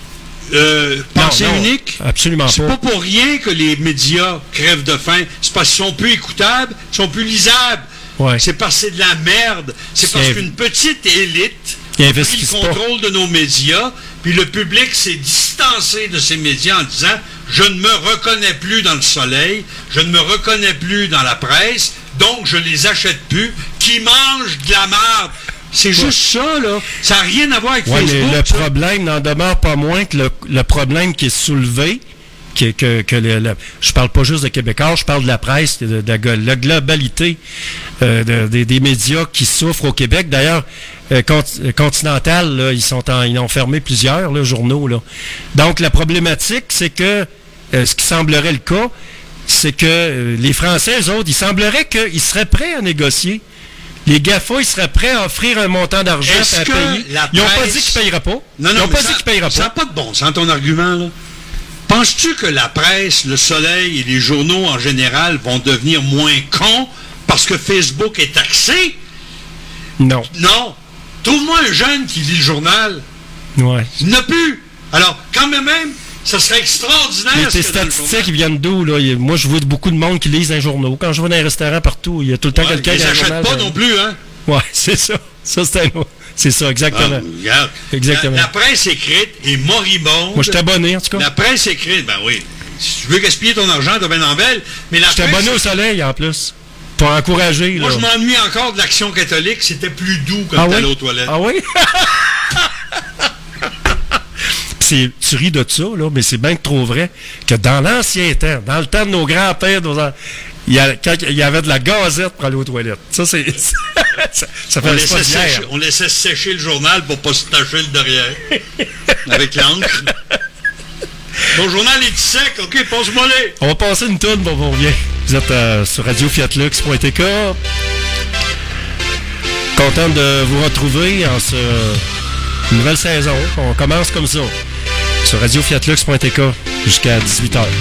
Euh, pensée Non, non, unique. absolument C'est pas. pas pour rien que les médias crèvent de faim. C'est parce qu'ils sont plus écoutables, ils sont plus lisables. Ouais. C'est parce que c'est de la merde. C'est C'est- parce qu'une petite élite Ils a pris investissent le pas. contrôle de nos médias, puis le public s'est distancé de ces médias en disant « Je ne me reconnais plus dans le soleil, je ne me reconnais plus dans la presse, donc je les achète plus, qui mangent de la merde. » C'est juste ça, là. Ça n'a rien à voir avec Ouais, mais Facebook. le ça. problème n'en demeure pas moins que le, le problème qui est soulevé, que, que, que le, le- je parle pas juste de Québécois, je parle de la presse, de, de, de la globalité euh, de- de- des médias qui souffrent au Québec. D'ailleurs, euh, Cont- Continental, là, ils sont en, ils ont fermé plusieurs là, journaux. Là. Donc, la problématique, c'est que euh, ce qui semblerait le cas, c'est que euh, les Français, eux autres, il semblerait qu'ils seraient prêts à négocier. Les GAFA, ils seraient prêts à offrir un montant d'argent Est-ce à que payer. la Ils n'ont pas presse- dit qu'ils ne payeraient pas. Non, Ils non, n'ont mais pas ça- dit qu'ils ne payeraient Ça n'a pas. pas de bon sens, ton argument, là. Penses-tu que la presse, le soleil et les journaux en général vont devenir moins cons parce que Facebook est taxé? Non. Non. Trouve-moi un jeune qui lit le journal. Ouais. Il n'a plus. Alors, quand même, ça serait extraordinaire. Mais ce tes qu'il y a dans le statistiques, journal. ils viennent d'où, là? Il y a- Moi, je vois beaucoup de monde qui lisent un journaux. Quand je vais dans un restaurant partout, il y a tout le temps Ouais, quelqu'un ils qui a un n'achètent journal pas dans- non plus, hein? Ouais, c'est ça. Ça, c'est un... C'est ça, exactement. Ah, regarde. Exactement. La, la presse écrite est moribonde. Moi, je suis abonné, en tout cas. La presse écrite, ben oui. Si tu veux gaspiller ton argent, t'as bien en belle. Mais la Je suis presse abonné au soleil, en plus. Pour encourager, Moi, là. je m'ennuie encore de l'Action catholique. C'était plus doux quand Ah t'allais oui? aux toilettes. Ah oui? C'est, tu ris de ça, là, mais c'est bien trop vrai que dans l'ancien temps, dans le temps de nos grands-pères, nos an- il y, a, quand il y avait de la gazette pour aller aux toilettes. Ça, c'est. ça, ça On fait laissait, pas d'hier. sécher, on laissait sécher le journal pour pas se tacher le derrière. Avec l'encre. Ton journal est sec, ok, passe-moi les. On va passer une tourne, bon, on revient. Vous êtes euh, sur radio fiat lux point t k. Content de vous retrouver en ce nouvelle saison. On commence comme ça. Sur radio fiat lux point t k jusqu'à dix-huit heures.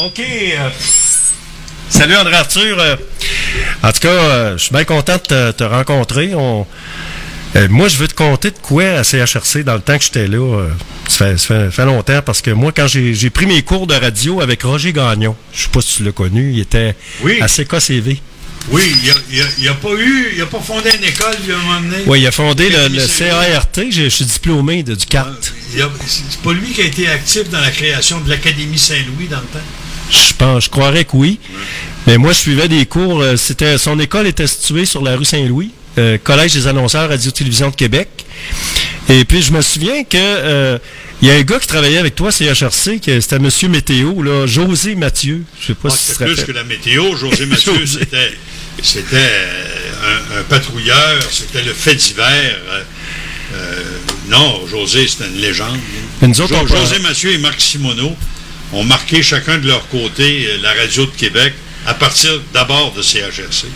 OK. Euh, salut André Arthur. Euh, en tout cas, euh, je suis bien content de te, te rencontrer. On, euh, moi, je veux te conter de quoi à C H R C dans le temps que j'étais là. Euh, ça, fait, ça, fait, ça fait longtemps parce que moi, quand j'ai, j'ai pris mes cours de radio avec Roger Gagnon, je sais pas si tu l'as connu, il était oui. à C K C V. Oui, il n'a pas eu, il a pas fondé une école, il a un moment donné. Oui, il a fondé le, le C A R T, je, je suis diplômé de, du C A R T. Il a, c'est pas lui qui a été actif dans la création de l'Académie Saint-Louis dans le temps? Je pense, je croirais que oui. Ouais. Mais moi, je suivais des cours. C'était, son école était située sur la rue Saint-Louis, euh, Collège des annonceurs Radio-Télévision de Québec. Et puis, je me souviens que euh, il y a un gars qui travaillait avec toi, C H R C, que c'était M. Météo, là, José Mathieu. Je sais pas ah, si c'était plus que la météo. José Mathieu, c'était, c'était un, un patrouilleur, c'était le fait divers. Euh, non, José, c'était une légende. Nous autres, jo- José Mathieu et Marc Simoneau ont marqué chacun de leur côté la radio de Québec à partir d'abord de C H R C.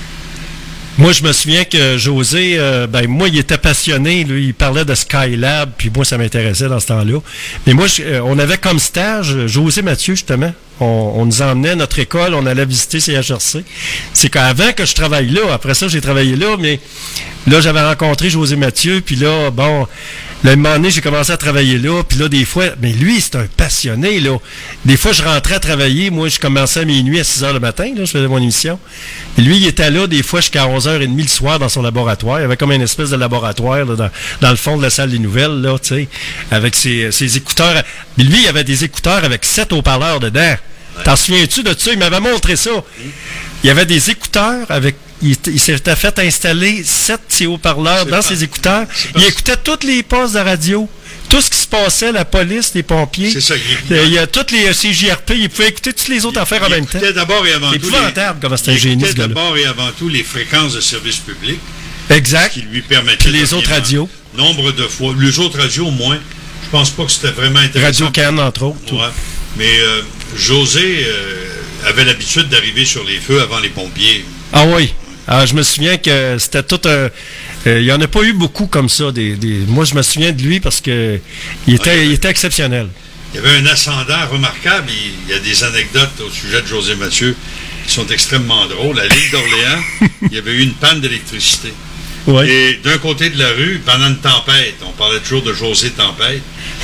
Moi, je me souviens que José, euh, ben moi, il était passionné. Lui, il parlait de Skylab, puis moi, ça m'intéressait dans ce temps-là. Mais moi, je, euh, on avait comme stage José Mathieu, justement. On, on nous emmenait à notre école, on allait visiter C H R C. C'est qu'avant que je travaille là, après ça, j'ai travaillé là, mais là, j'avais rencontré José Mathieu, puis là, bon, là, un moment donné, j'ai commencé à travailler là, puis là, des fois, mais lui, c'est un passionné, là. Des fois, je rentrais à travailler, moi, je commençais à minuit, à six heures le matin, là, je faisais mon émission. Et lui, il était là, des fois, jusqu'à onze heures trente le soir dans son laboratoire. Il y avait comme une espèce de laboratoire, là, dans, dans le fond de la salle des nouvelles, là, tu sais, avec ses, ses écouteurs. Mais lui, il avait des écouteurs avec sept haut-parleurs dedans. Ouais. T'en souviens-tu de ça? Il m'avait montré ça. Mmh. Il y avait des écouteurs avec... Il, il s'était fait installer sept ces haut-parleurs c'est dans pas, ses écouteurs. Il écoutait toutes les postes de radio. Tout ce qui se passait, la police, les pompiers. C'est ça. Il, il y a toutes les C J R P. Il pouvait écouter toutes les autres il, affaires en même temps. Il écoutait d'abord et avant c'est tout... épouvantable comment c'était un génie, ce gars-là. d'abord et avant tout les fréquences de service public. Exact. Qui lui permettaient... Puis les autres radios. Nombre de fois. Les autres radios, au moins. Je pense pas que c'était vraiment intéressant. Radio-Can, entre autres. Ouais. Mais euh, José euh, avait l'habitude d'arriver sur les feux avant les pompiers. Ah oui. Alors, je me souviens que c'était tout un... Il n'y euh, en a pas eu beaucoup comme ça. Des, des, moi, je me souviens de lui parce que il était, ouais, il était exceptionnel. Il y avait un ascendant remarquable. Il, il y a des anecdotes au sujet de José Mathieu qui sont extrêmement drôles. À l'île d'Orléans, il y avait eu une panne d'électricité. Ouais. Et d'un côté de la rue, pendant une tempête, on parlait toujours de José Tempête,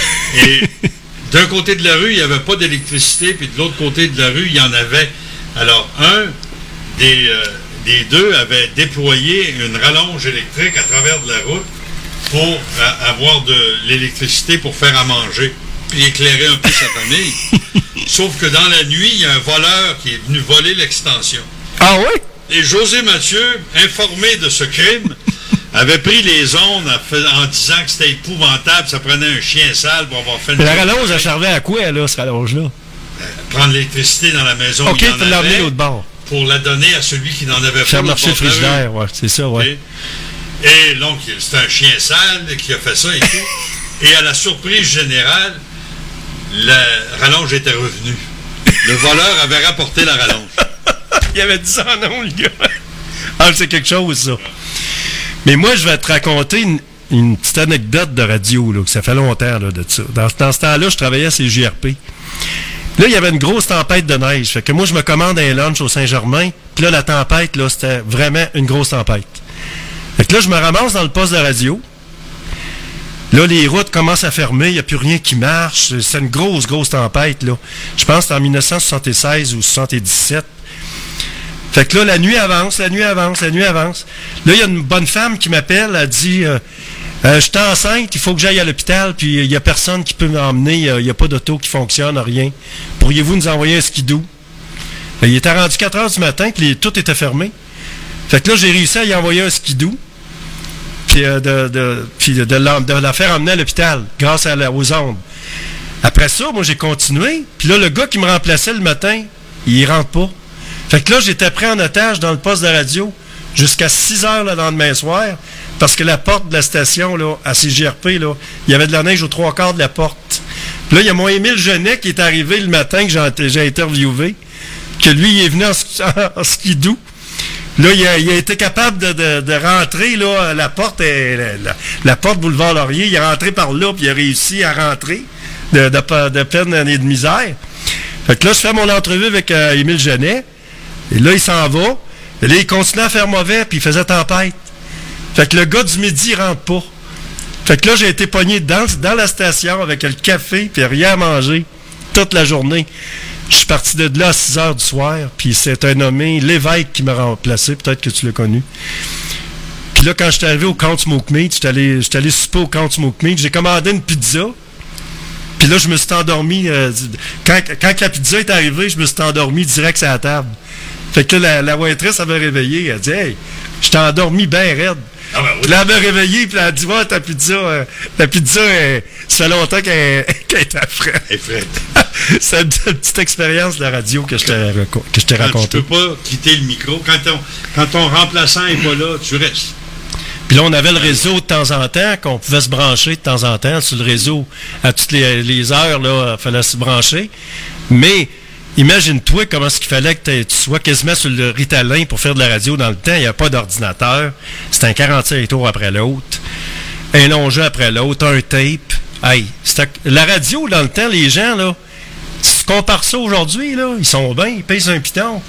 et d'un côté de la rue, il n'y avait pas d'électricité, puis de l'autre côté de la rue, il y en avait. Alors, un des... Euh, les deux avaient déployé une rallonge électrique à travers de la route pour euh, avoir de l'électricité pour faire à manger, puis éclairer un peu sa famille. Sauf que dans la nuit, il y a un voleur qui est venu voler l'extension. Ah oui? Et José Mathieu, informé de ce crime, avait pris les ondes en, en disant que c'était épouvantable, ça prenait un chien sale pour avoir fait... Mais la rallonge, elle servait à quoi, là, cette rallonge-là? Euh, prendre l'électricité dans la maison OK, où il y en tu l'as emmené avait. l'autre bord. Pour la donner à celui qui n'en avait pas. Faire marcher le frigidaire, ouais, c'est ça, ouais. Et, et donc, c'est un chien sale qui a fait ça et tout. Et à la surprise générale, la rallonge était revenue. Le voleur avait rapporté la rallonge. Il avait dit ça en nom, le gars. Ah, c'est quelque chose, ça. Mais moi, je vais te raconter une, une petite anecdote de radio, là, que ça fait longtemps, là, de ça. Dans, dans ce temps-là, je travaillais à C J R P. Là, il y avait une grosse tempête de neige. Fait que moi, je me commande un lunch au Saint-Germain. Puis là, la tempête, là, c'était vraiment une grosse tempête. Fait que là, je me ramasse dans le poste de radio. Là, les routes commencent à fermer. Il n'y a plus rien qui marche. C'est une grosse, grosse tempête, là. Je pense que c'était en dix-neuf cent soixante-seize ou soixante-dix-sept. Fait que là, la nuit avance, la nuit avance, la nuit avance. Là, il y a une bonne femme qui m'appelle. Elle dit... Euh, Euh, je suis enceinte, il faut que j'aille à l'hôpital, puis il n'y a personne qui peut m'emmener, il n'y a, a pas d'auto qui fonctionne, rien. Pourriez-vous nous envoyer un skidoo? Ben, il était rendu quatre heures du matin, puis les, tout était fermé. Fait que là, j'ai réussi à y envoyer un skidoo, puis euh, de, de, puis de, de, la, de la faire emmener à l'hôpital, grâce à la, aux ondes. Après ça, moi, j'ai continué, puis là, le gars qui me remplaçait le matin, il rentre pas. Fait que là, j'étais pris en otage dans le poste de radio jusqu'à six heures le lendemain soir, parce que la porte de la station, là, à C J R P, là, il y avait de la neige aux trois quarts de la porte. Puis là, il y a mon Émile Genet qui est arrivé le matin que j'ai, j'ai interviewé, que lui, il est venu en, en, en skidoo. Là, il a, il a été capable de, de, de rentrer, là, la porte, est, la, la, la porte boulevard Laurier, il est rentré par là, puis il a réussi à rentrer de, de, de peine et de misère. Fait que là, je fais mon entrevue avec euh, Émile Genet. Et là, il s'en va. Et là, il continue à faire mauvais, puis il faisait tempête. Fait que le gars du midi, il rentre pas. Fait que là, j'ai été pogné dans, dans la station avec le café, puis rien à manger toute la journée. Je suis parti de là à six heures du soir, puis c'est un nommé Lévesque qui m'a remplacé, peut-être que tu l'as connu. Puis là, quand j'étais arrivé au Count Smoke Meat, j'étais allé, j'étais allé souper au Count Smoke Meat, j'ai commandé une pizza. Puis là, je me suis endormi. Euh, quand, quand la pizza est arrivée, je me suis endormi direct à la table. Fait que là, la, la waitress, elle m'a réveillé. Elle dit « Hey, je t'ai endormi bien raide. » Ah ben oui. Puis là, elle m'a réveillé, puis elle a dit « Ouais, ta pizza, euh, la pizza, euh, ça fait longtemps qu'elle, qu'elle est à frais. » Et Fred. C'est une, une petite expérience de la radio que je t'ai, raco- que je t'ai Quand racontée. tu peux pas quitter le micro, quand ton, quand ton remplaçant n'est pas là, tu restes. Puis là, on avait le réseau de temps en temps, qu'on pouvait se brancher de temps en temps sur le réseau. À toutes les, les heures, là, il fallait se brancher. Mais imagine-toi comment est-ce qu'il fallait que tu sois quasiment sur le Ritalin pour faire de la radio dans le temps. Il n'y a pas d'ordinateur. C'était un quarante-cinq tours après l'autre. Un long jeu après l'autre, un tape. Hey, c'était, la radio, dans le temps, les gens, là, si tu compares ça aujourd'hui, là, ils sont bien, ils payent un piton.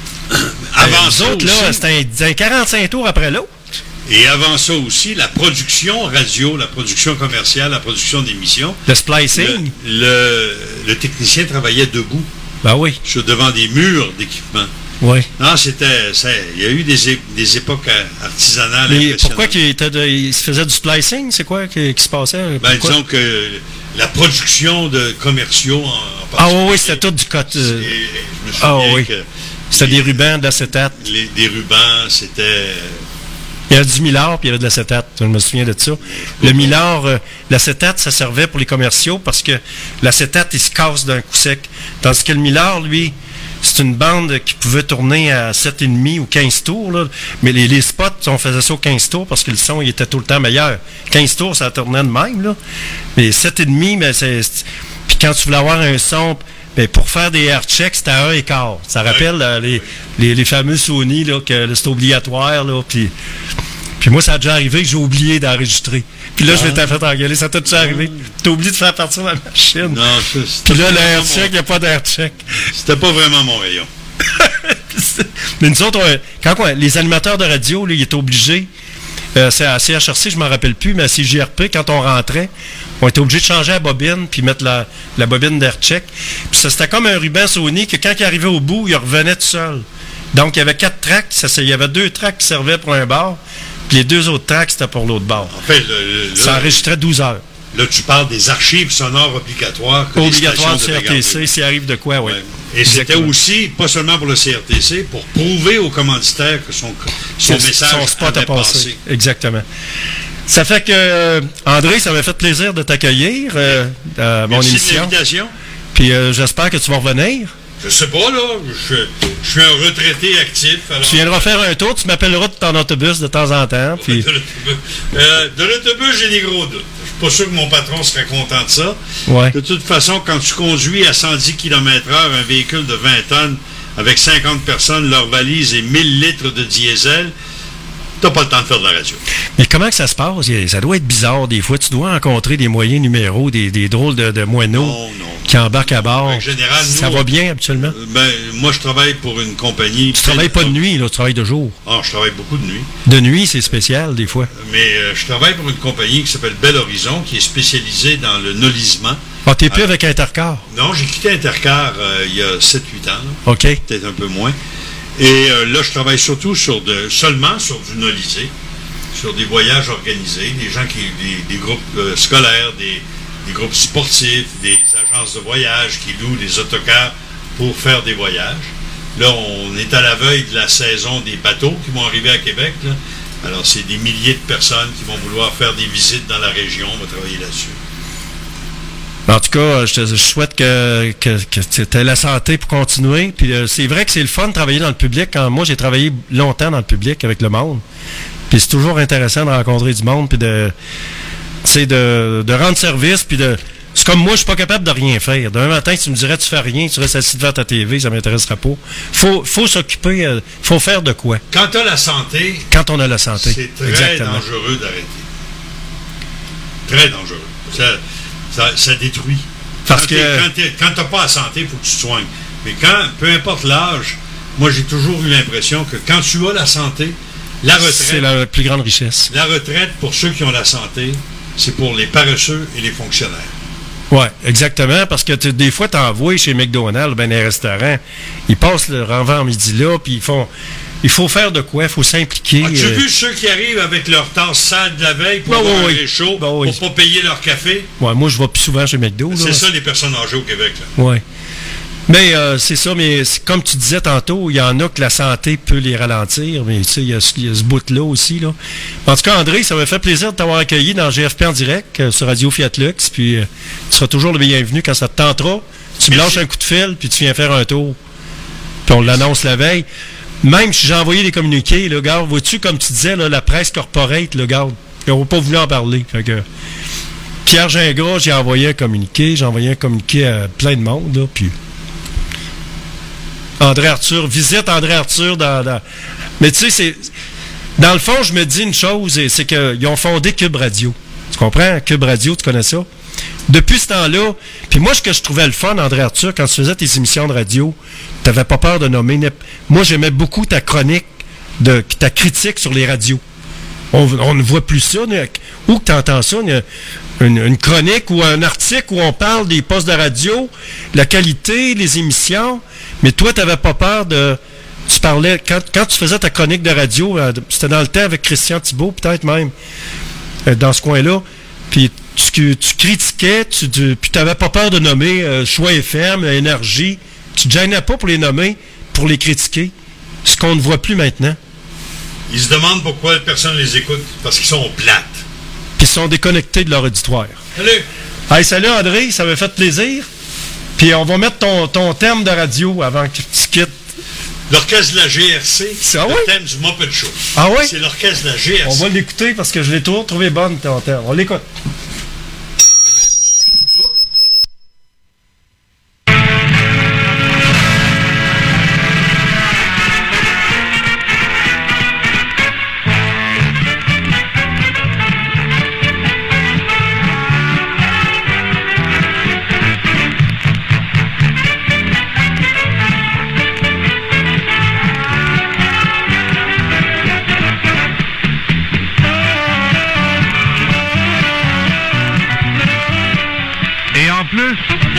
Avant Les ça autres, aussi, là, c'était un, un quarante-cinq tours après l'autre. et avant ça aussi, la production radio, la production commerciale, la production d'émissions. Le splicing. Le, le, le technicien travaillait debout, Ben oui. sur, devant des murs d'équipement. Oui. Non, c'était, c'est, il y a eu des, é- des époques euh, artisanales Mais impressionnantes. pourquoi qu'il était de- il se faisait du splicing? C'est quoi qui, qui se passait? Ben, Pourquoi? disons que la production de commerciaux en, en Ah particulier, oui, oui, c'était tout du code. c'est- euh, je me souviens ah oui. que C'était des rubans, de l'acétate. les, des rubans, c'était... Il y avait du Millard, puis il y avait de l'acétate. Je me souviens de ça. Le Millard, euh, l'acétate, ça servait pour les commerciaux parce que l'acétate, il se casse d'un coup sec. Tandis que le Millard, lui, c'est une bande qui pouvait tourner à sept virgule cinq ou quinze tours. Là. Mais les, les spots, on faisait ça au quinze tours parce que le son, il était tout le temps meilleur. quinze tours, ça tournait de même. Là. Mais sept virgule cinq, mais c'est... c'est- Puis quand tu voulais avoir un son... Ben, pour faire des air checks, c'était à un et quart. Ça rappelle euh, les, les, les fameux Sony, là, que là, c'était obligatoire. Là, puis, puis moi, ça a déjà arrivé que j'ai oublié d'enregistrer. Puis là, je m'étais fait engueuler. Ça t'a déjà arrivé? T'as oublié de faire partir la machine. Non, ça, c'était Puis là, pas l'air vraiment check, il n'y a pas d'air check. mon- C'était pas vraiment mon rayon. Mais nous autres, on- quand on- les animateurs de radio, là, ils étaient obligés. Euh, c'est à C H R C, je ne m'en rappelle plus, mais à C J R P, quand on rentrait, on était obligé de changer la bobine puis mettre la, la bobine d'air check. Puis ça, c'était comme un ruban Sony que quand il arrivait au bout, il revenait tout seul. Donc, il y avait quatre tracks. Ça, c'est- il y avait deux tracks qui servaient pour un bar, puis les deux autres tracks, c'était pour l'autre bar. En fait, le- le- Ça là, enregistrait douze heures. là, tu parles des archives sonores obligatoires que les Obligatoire du stations C R devaient T C, garder. s'il arrive de quoi, oui. Ouais. Et c'était Exactement. aussi, pas seulement pour le C R T C, pour prouver aux commanditaires que son, son Que message son spot a avait passé. passé. Exactement. Ça fait que, euh, André, ça m'a fait plaisir de t'accueillir euh, à mon Merci de émission. l'invitation. Puis euh, j'espère que tu vas revenir. Je sais pas, là. Je, je suis un retraité actif. Alors, Tu viendras faire un tour, tu m'appelleras de ton autobus de temps en temps. Puis de l'autobus, euh, de l'autobus, j'ai des gros doutes. Je suis pas sûr que mon patron serait content de ça. ouais. De toute façon, quand tu conduis à cent dix kilomètres heure un véhicule de vingt tonnes avec cinquante personnes, leurs valises et mille litres de diesel, t'as pas le temps de faire de la radio. Mais comment que ça se passe? Il- Ça doit être bizarre des fois. Tu dois rencontrer des moyens numéros, des, des drôles de, de moineaux Non, non. qui embarquent à bord. En général, ça nous- va bien habituellement? Euh, Ben, moi, je travaille pour une compagnie. Tu travailles pas de nuit, là, tu travailles de jour. Ah, je travaille beaucoup de nuit. De nuit, c'est spécial des fois. Mais euh, je travaille pour une compagnie qui s'appelle Bel Horizon, qui est spécialisée dans le nolisement. Ah, t'es plus Ah. avec Intercar. Non, j'ai quitté Intercar euh, il y a sept huit ans, là. OK. Peut-être un peu moins. Et euh, là, je travaille surtout sur de, seulement sur du nolisé, sur des voyages organisés, des gens qui, des, des groupes euh, scolaires, des, des groupes sportifs, des agences de voyage qui louent des autocars pour faire des voyages. Là, on est à la veille de la saison des bateaux qui vont arriver à Québec, là. Alors, c'est des milliers de personnes qui vont vouloir faire des visites dans la région. On va travailler là-dessus. En tout cas, je te je souhaite que, que, que tu aies la santé pour continuer. Puis euh, c'est vrai que c'est le fun de travailler dans le public. Quand moi, j'ai travaillé longtemps dans le public avec le monde. Puis c'est toujours intéressant de rencontrer du monde, puis de, tu sais, de, de rendre service, puis de... C'est comme moi, je suis pas capable de rien faire. Demain matin, tu me dirais, tu fais rien, tu restes assis devant ta T V, ça m'intéressera pas. Faut, faut s'occuper, euh, faut faire de quoi. Quand tu as la santé, Quand on a la santé. c'est très Exactement. dangereux d'arrêter. Très dangereux. Ça, ça, ça détruit. Parce quand que... t'es- quand t'es- quand t'as pas la santé, il faut que tu te soignes. Mais quand, peu importe l'âge, moi j'ai toujours eu l'impression que quand tu as la santé, la retraite, C'est la plus grande richesse. la retraite pour ceux qui ont la santé, c'est pour les paresseux et les fonctionnaires. Oui, exactement, parce que tu- des fois, tu envoies chez McDonald's, ben, les restaurants, ils passent le renvers midi là, puis ils font... Il faut faire de quoi? Il faut s'impliquer. As-tu euh, vu ceux qui arrivent avec leur tasse sale de la veille pour Ben avoir oui, un oui. réchaud, Ben oui. pour pas payer leur café? Ouais, moi, je vais plus souvent chez McDo. C'est là. ça les personnes âgées au Québec. Là. Ouais. Mais euh, c'est ça, mais c'est- comme tu disais tantôt, il y en a que la santé peut les ralentir, mais tu sais, il y a, ce- il y a ce bout-là aussi. Là. En tout cas, André, ça m'a fait plaisir de t'avoir accueilli dans G F P en direct euh, sur Radio Fiat Lux, puis euh, tu seras toujours le bienvenu quand ça te tentera. Tu me Merci. lâches un coup de fil, puis tu viens faire un tour. Puis on l'annonce la veille. Même si j'ai envoyé des communiqués, là, garde, vois-tu, comme tu disais, là, la presse corporate, le garde, ils n'ont pas voulu en parler. Fait que, Pierre Gingras, j'ai envoyé un communiqué, j'ai envoyé un communiqué à plein de monde, là, puis André Arthur, visite André Arthur dans... dans- Mais tu sais, c'est... Dans le fond, je me dis une chose, et c'est qu'ils ont fondé Cube Radio. Tu comprends? Cube Radio, tu connais ça? Depuis ce temps-là, puis moi, ce que je trouvais le fun, André Arthur, quand tu faisais tes émissions de radio, tu n'avais pas peur de nommer... n'ép- Moi, j'aimais beaucoup ta chronique, de, ta critique sur les radios. On, on ne voit plus ça. mais Où que tu entends ça? Une, une- une chronique ou un article où on parle des postes de radio, la qualité, les émissions, mais toi, tu n'avais pas peur de... Tu parlais... Quand, quand tu faisais ta chronique de radio, euh, c'était dans le temps avec Christian Thibault, peut-être même, euh, dans ce coin-là, puis tu, tu critiquais, tu, tu, puis tu n'avais pas peur de nommer euh, Choix F M, Énergie. Tu ne te gênais pas pour les nommer, pour les critiquer, ce qu'on ne voit plus maintenant. Ils se demandent pourquoi personne les écoute, parce qu'ils sont plates. Puis ils sont déconnectés de leur auditoire. Salut! Hey, salut André, ça m'a fait plaisir. Puis on va mettre ton, ton thème de radio avant que tu quittes. L'orchestre de la G R C, Ah le oui? thème du Muppet Show. Ah oui? C'est l'orchestre de la G R C. On va l'écouter parce que je l'ai toujours trouvé bonne, ton thème. On l'écoute. Et en plus...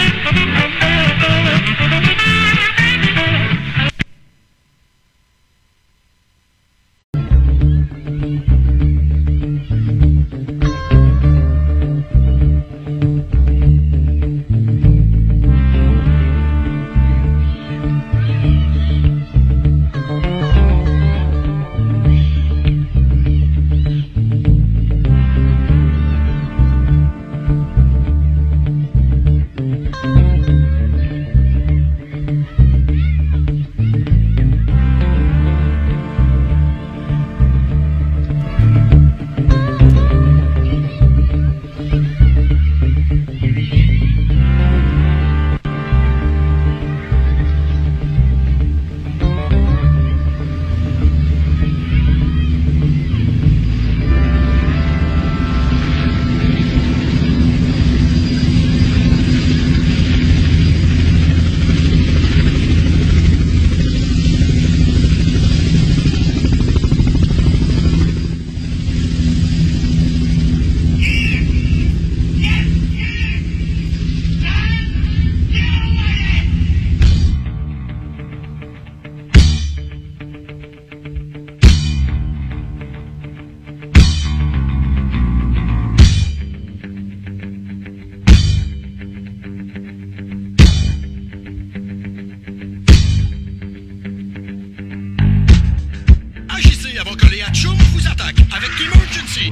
Agissez avant que les Hatchoum vous attaquent avec Emergency.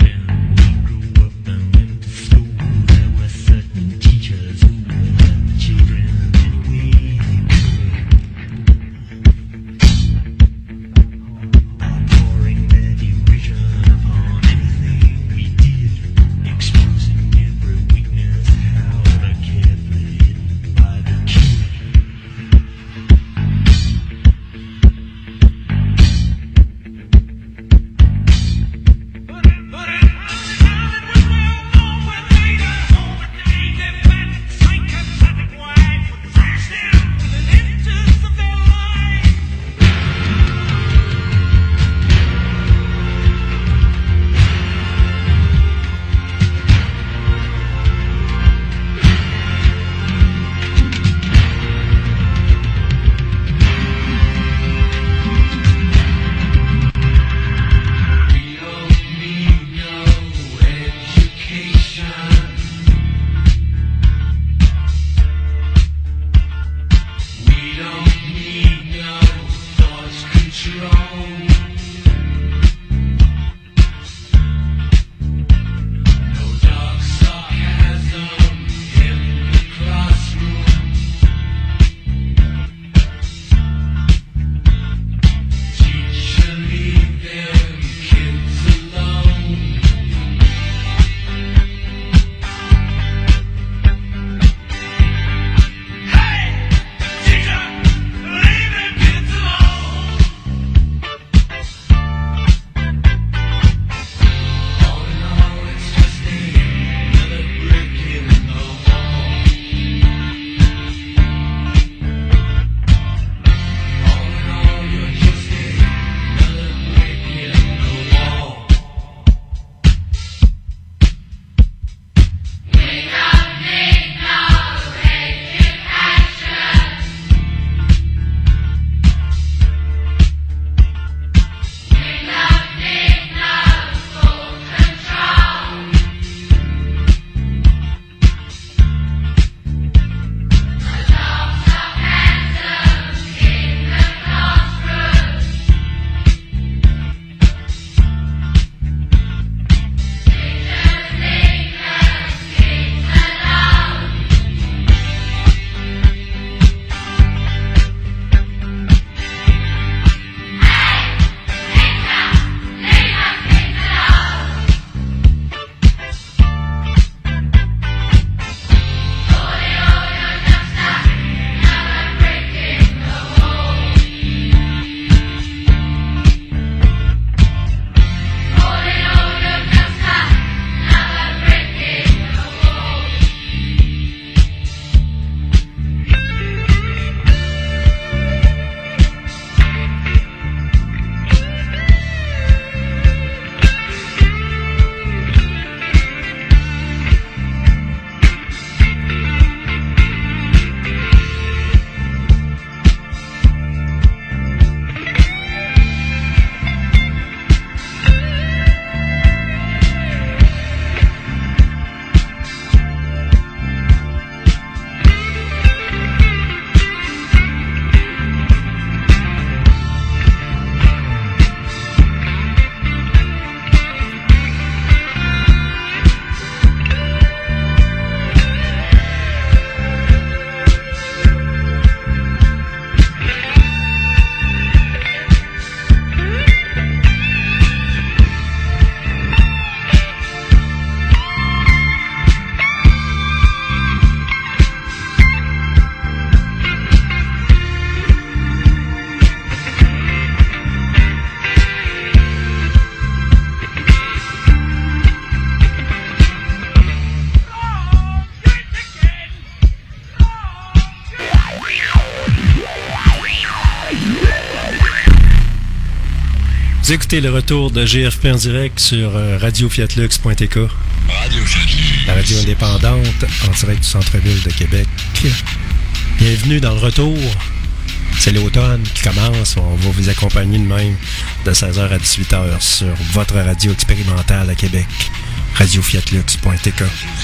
Vous écoutez le retour de G F P en direct sur euh, radio fiat lux point t k. Radio Fiat. La radio indépendante en direct du centre-ville de Québec. Bienvenue dans le retour. C'est l'automne qui commence. On va vous accompagner de même de seize heures à dix-huit heures sur votre radio expérimentale à Québec. radio fiat lux point t k.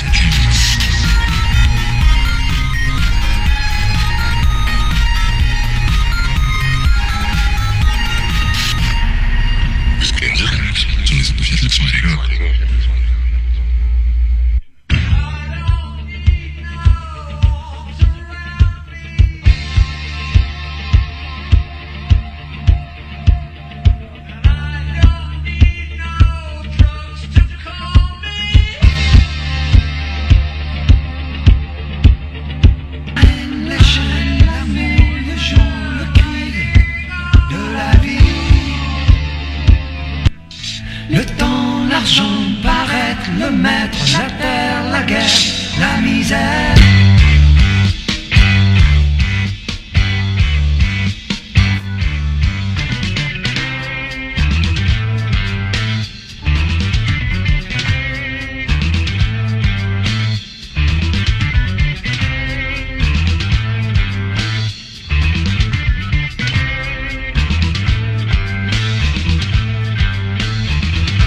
Le temps, l'argent, paraître, le maître, la terre, la guerre, la misère.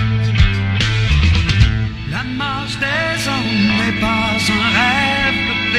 La marche des hommes n'est pas un rêve, le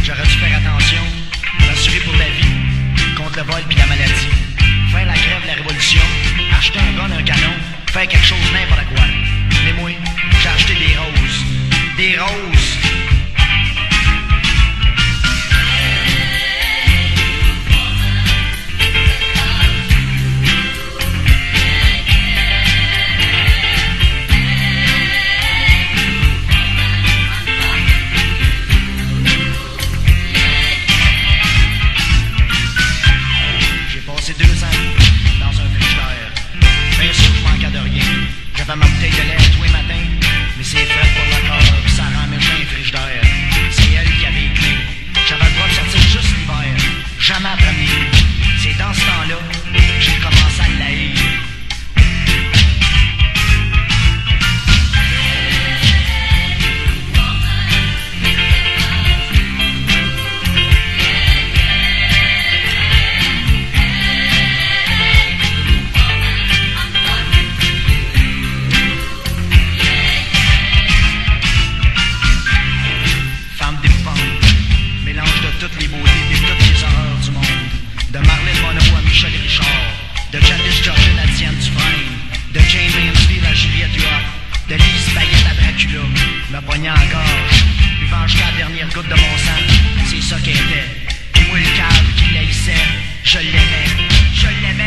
J'aurais dû faire attention, m'assurer pour la vie, contre le vol puis la maladie. Faire la grève, la révolution, acheter un gun, un canon, faire quelque chose, n'importe quoi. Mais moi, j'ai acheté des roses. Des roses. J'avais ma bouteille de lait tous les matins, mais c'est frais pour le corps, pis ça rend méchant un frigidaire. C'est elle qui avait les clés. J'avais le droit de sortir juste l'hiver, jamais après midi. C'est dans ce temps-là que j'ai commencé à l'haïr. Toutes les beautés et toutes les horreurs du monde. De Marilyn Monroe à Michel Richard, de Janis Joplin à Diane Dufresne, de Jane Mansfield à Juliette Huot, de Lise Payette à Dracula, me pognant en gorge, buvant jusqu'à la dernière goutte de mon sang. C'est ça qu'elle était. Et moi le cave qui l'haïssait, je l'aimais, je l'aimais.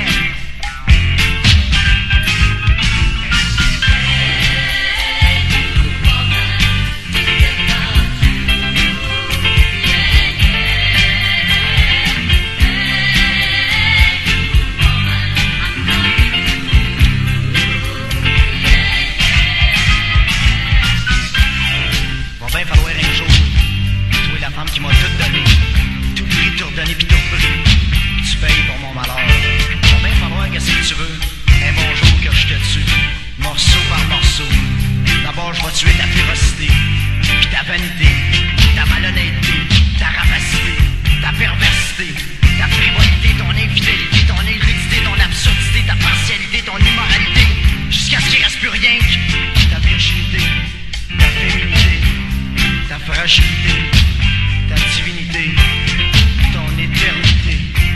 Qui m'a tout donné, tout pris, tout redonné pis tout repris. Tu payes pour mon malheur. Va bien falloir que si tu veux, un bon jour que je te tue, morceau par morceau. D'abord je vais tuer ta férocité, pis ta vanité, ta malhonnêteté, ta rapacité, ta perversité, ta frivolité, ton infidélité, ton érudité, ton absurdité, ta partialité, ton immoralité, jusqu'à ce qu'il reste plus rien que ta virginité, ta féminité, ta fragilité, ta divinité, ton éternité.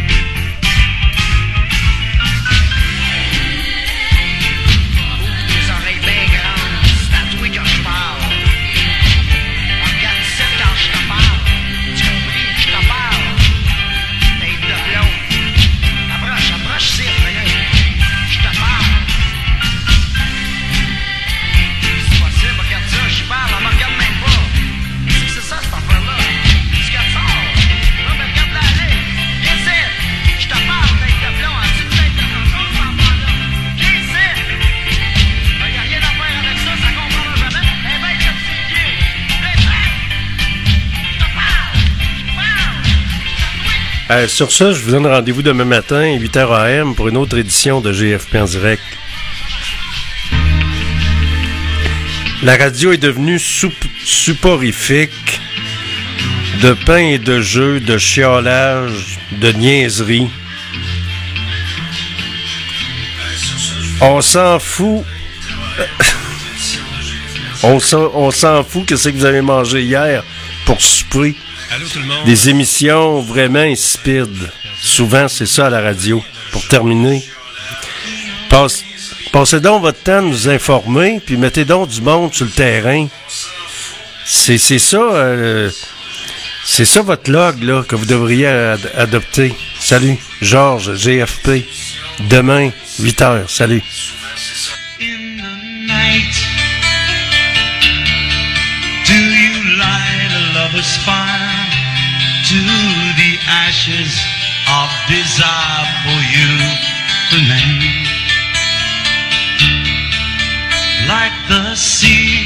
Ouvre tes oreilles bien grandes, c'est à toi que je parle. Regarde ici quand je te parle. Tu compris, je te parle. Tête de blond. Approche, approche, ici, venez. Je te parle. C'est possible, regarde ça, je parle, on me regarde même pas. C'est que c'est ça, cette affaire-là. Euh, sur ça, je vous donne rendez-vous demain matin, huit heures A M, pour une autre édition de G F P en direct. La radio est devenue soup- supporifique de pain et de jeux, de chiolage, de niaiserie. On s'en fout. on, s'en, on s'en fout que c'est que vous avez mangé hier pour souper. Allô tout le monde. Des émissions vraiment insipides. Souvent, c'est ça à la radio. Pour terminer, passe, passez donc votre temps à nous informer, puis mettez donc du monde sur le terrain. C'est, c'est ça, euh, c'est ça votre log là que vous devriez ad- adopter. Salut, Georges, G F P. Demain, huit heures. Salut. In the night, do you light a lover's fire to the ashes of desire for you tonight? Like the sea,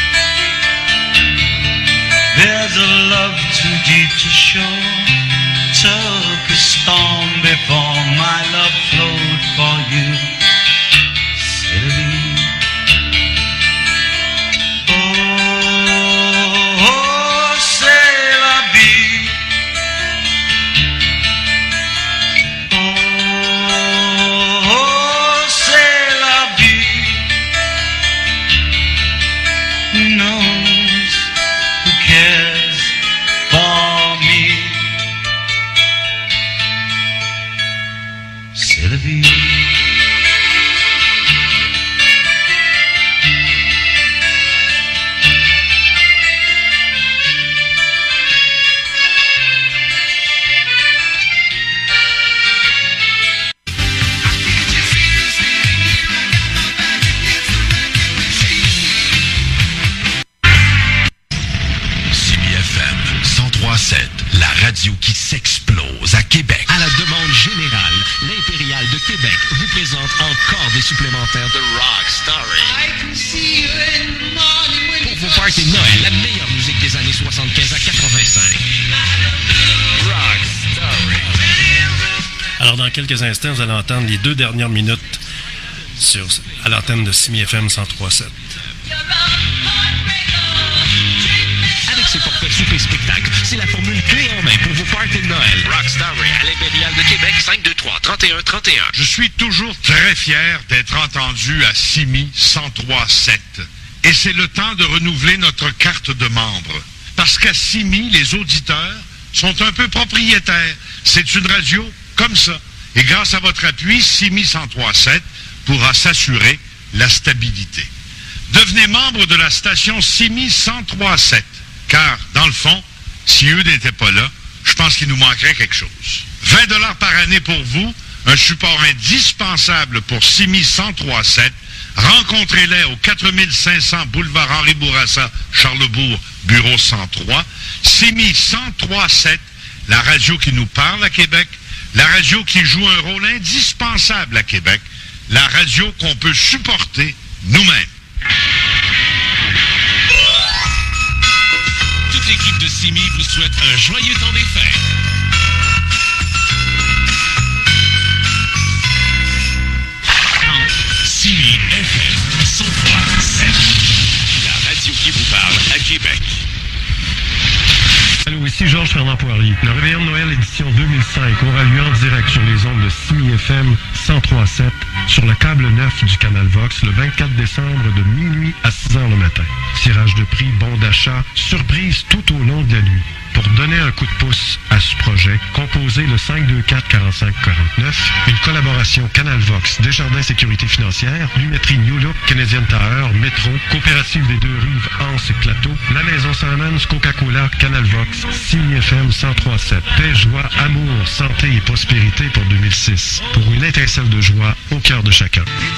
there's a love too deep to show. Took a storm before my love flowed for you. Sylvie. Oh, oh, c'est la vie. Oh, oh, c'est la vie. Who knows, who cares for me? trois sept, la radio qui s'explose à Québec. À la demande générale, l'Impérial de Québec vous présente encore des supplémentaires de Rock Story. Pour vos parties de Noël, la meilleure musique des années soixante-quinze à quatre-vingt-cinq. Rock Story. Alors, dans quelques instants, vous allez entendre les deux dernières minutes sur, à l'antenne de Simi F M cent trois sept. Avec ses forfaits souper spectacle, c'est la formule clé en main pour vos parties de Noël. Rock Story à l'Impérial de Québec, cinq deux trois, trente et un trente et un. Je suis toujours très fier d'être entendu à Simi cent trois sept. Et c'est le temps de renouveler notre carte de membre. Parce qu'à Simi, les auditeurs sont un peu propriétaires. C'est une radio comme ça. Et grâce à votre appui, Simi cent trois sept pourra s'assurer la stabilité. Devenez membre de la station Simi cent trois sept. Car, dans le fond, si eux n'étaient pas là, je pense qu'il nous manquerait quelque chose. vingt dollars par année pour vous, un support indispensable pour Simi cent trois sept. Rencontrez-les au quatre mille cinq cents boulevard Henri Bourassa, Charlesbourg, bureau cent trois. Simi cent trois sept, la radio qui nous parle à Québec, la radio qui joue un rôle indispensable à Québec, la radio qu'on peut supporter nous-mêmes. Toute l'équipe de Simi vous souhaite un joyeux temps des fêtes. Simi F M cent trois sept, la radio qui vous parle à Québec. Allô, ici Georges Fernand Poirier. Le Réveillon de Noël édition deux mille cinq aura lieu en direct sur les ondes de Simi F M cent trois sept sur le câble neuf du Canal Vox le vingt-quatre décembre de minuit à six heures le matin. Tirage de prix, bon d'achat, surprise tout au long de la nuit. Pour donner un coup de pouce à ce projet, composez le cinq deux quatre, quarante-cinq quarante-neuf, une collaboration Canal Vox, Desjardins Sécurité Financière, Lumétrie New Look, Canadian Tower, Métro, Coopérative des Deux Rives, Anse et Plateau, La Maison Simons, Coca-Cola, Canal Vox, Simi F M cent trois sept, paix, joie, amour, santé et prospérité pour deux mille six, pour une étincelle de joie au cœur de chacun.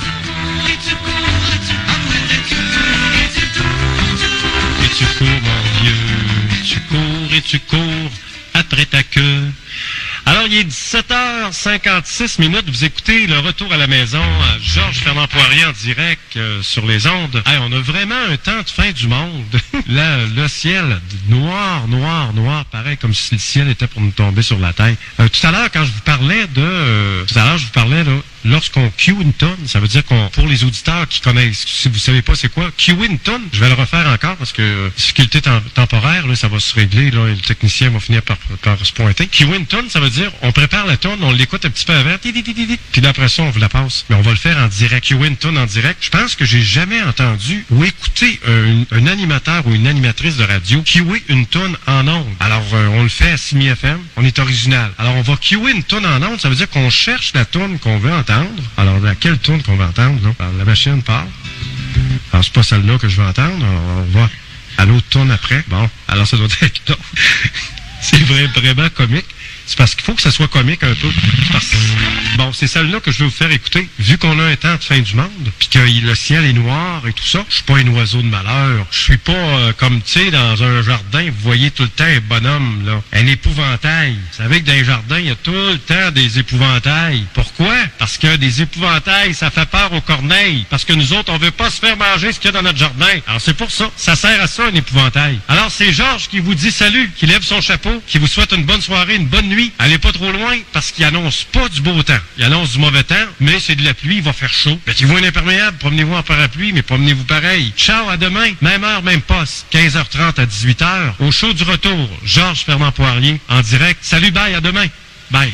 Et tu cours, mon vieux, tu cours et tu cours après ta queue. Alors, il est dix-sept heures cinquante-six minutes. Vous écoutez le retour à la maison. Georges Fernand Poirier en direct euh, sur les ondes. Hey, on a vraiment un temps de fin du monde. Là, le ciel, noir, noir, noir, pareil, comme si le ciel était pour nous tomber sur la tête. Euh, tout à l'heure, quand je vous parlais de... Euh, tout à l'heure, je vous parlais, là, lorsqu'on cue une tonne, ça veut dire qu'on, pour les auditeurs qui connaissent, si vous savez pas c'est quoi, cue une tonne, je vais le refaire encore parce que euh, difficulté tem- temporaire, là, ça va se régler, là, et le technicien va finir par, par se pointer. Cue une tonne, ça veut dire, on prépare la tonne, on l'écoute un petit peu avant, puis après ça, on vous la passe. Mais on va le faire en direct, cue une tonne en direct. Je pense que j'ai jamais entendu ou écouté un, un animateur ou une animatrice de radio cuer une tonne en ondes. Alors, euh, on le fait à Simi F M, on est original. Alors, on va cuer une tonne en ondes, ça veut dire qu'on cherche la tonne qu'on veut entendre. Alors, laquelle tourne qu'on va entendre, non? Alors, la machine part. Alors, c'est pas celle-là que je vais entendre. Alors, on va à l'autre tourne après. Bon, alors ça doit être l'autre. C'est vrai, vraiment comique. C'est parce qu'il faut que ça soit comique un peu. Parce... Bon, c'est celle-là que je vais vous faire écouter. Vu qu'on a un temps de fin du monde, puis que le ciel est noir et tout ça, je suis pas un oiseau de malheur. Je suis pas euh, comme, tu sais, dans un jardin, vous voyez tout le temps un bonhomme, là. Un épouvantail. Vous savez que dans les jardins, il y a tout le temps des épouvantails. Pourquoi? Parce que des épouvantails, ça fait peur aux corneilles. Parce que nous autres, on veut pas se faire manger ce qu'il y a dans notre jardin. Alors, c'est pour ça. Ça sert à ça, un épouvantail. Alors, c'est Georges qui vous dit salut, qui lève son chapeau, qui vous souhaite une bonne soirée, une bonne nuit. Allez pas trop loin, parce qu'il annonce pas du beau temps. Il annonce du mauvais temps, mais c'est de la pluie, il va faire chaud. Mettez-vous un imperméable, promenez-vous en parapluie, mais promenez-vous pareil. Ciao, à demain, même heure, même poste, quinze heures trente à dix-huit heures. Au show du retour, Georges Fernand Poirier, en direct. Salut, bye, à demain. Bye.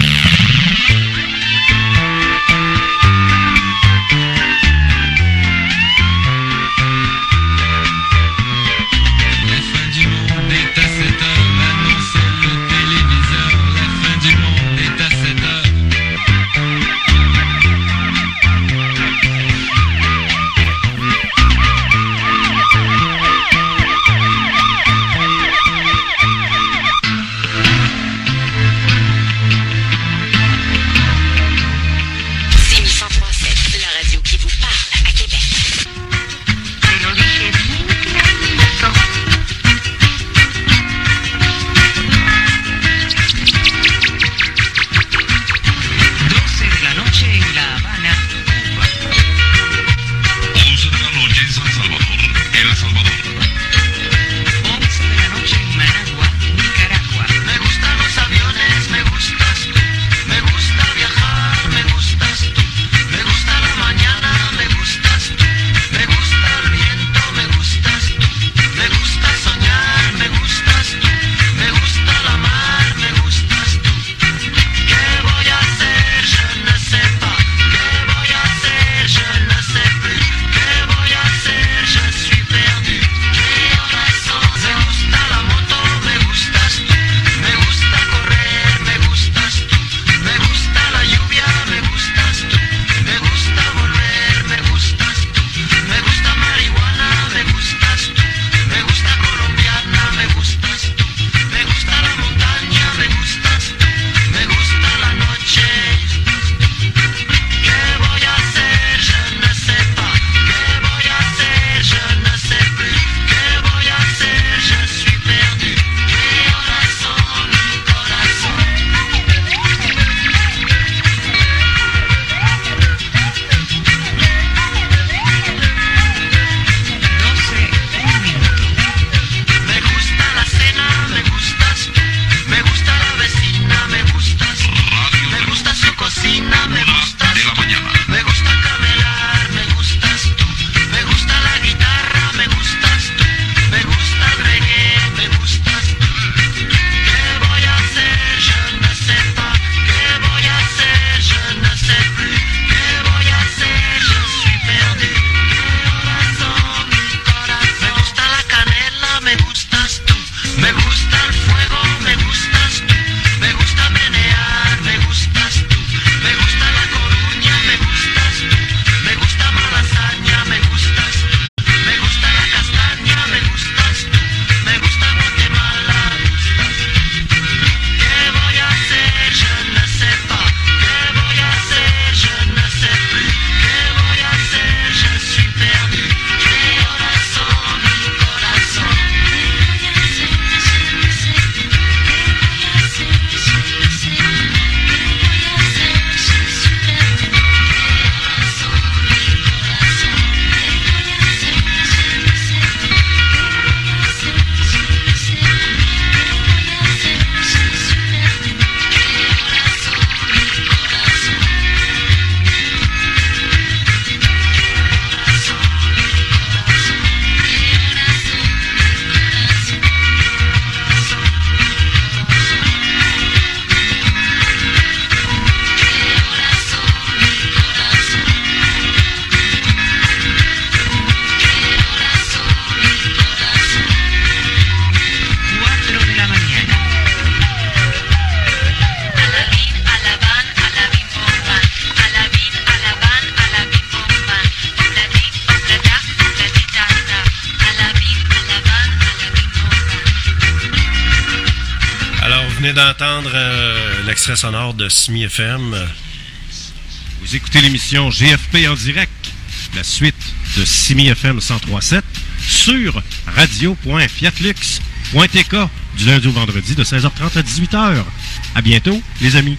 vient d'entendre euh, l'extrait sonore de Simi F M. Vous écoutez l'émission G F P en direct, la suite de Simi F M cent trois sept sur radio point fiatlux point t k du lundi au vendredi de seize heures trente à dix-huit heures. À bientôt, les amis.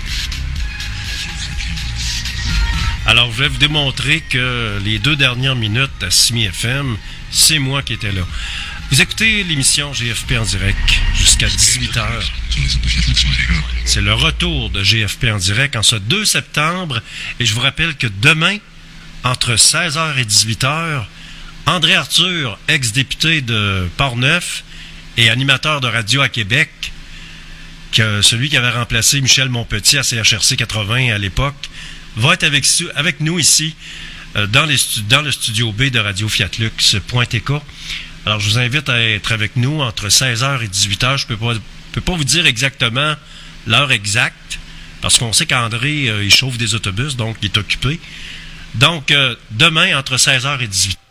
Alors, je vais vous démontrer que les deux dernières minutes à Simi F M, c'est moi qui étais là. Vous écoutez l'émission G F P en direct jusqu'à dix-huit heures. C'est le retour de G F P en direct en ce deux septembre. Et je vous rappelle que demain, entre seize heures et dix-huit heures, André Arthur, ex-député de Portneuf et animateur de radio à Québec, que celui qui avait remplacé Michel Monpetit à C H R C quatre-vingts à l'époque, va être avec, avec nous ici euh, dans, les stu- dans le studio B de radio fiatlux point t k. Alors, je vous invite à être avec nous entre seize heures et dix-huit heures. Je ne peux pas, peux pas vous dire exactement l'heure exacte, parce qu'on sait qu'André, euh, il chauffe des autobus, donc il est occupé. Donc, euh, demain, entre seize heures et dix-huit heures.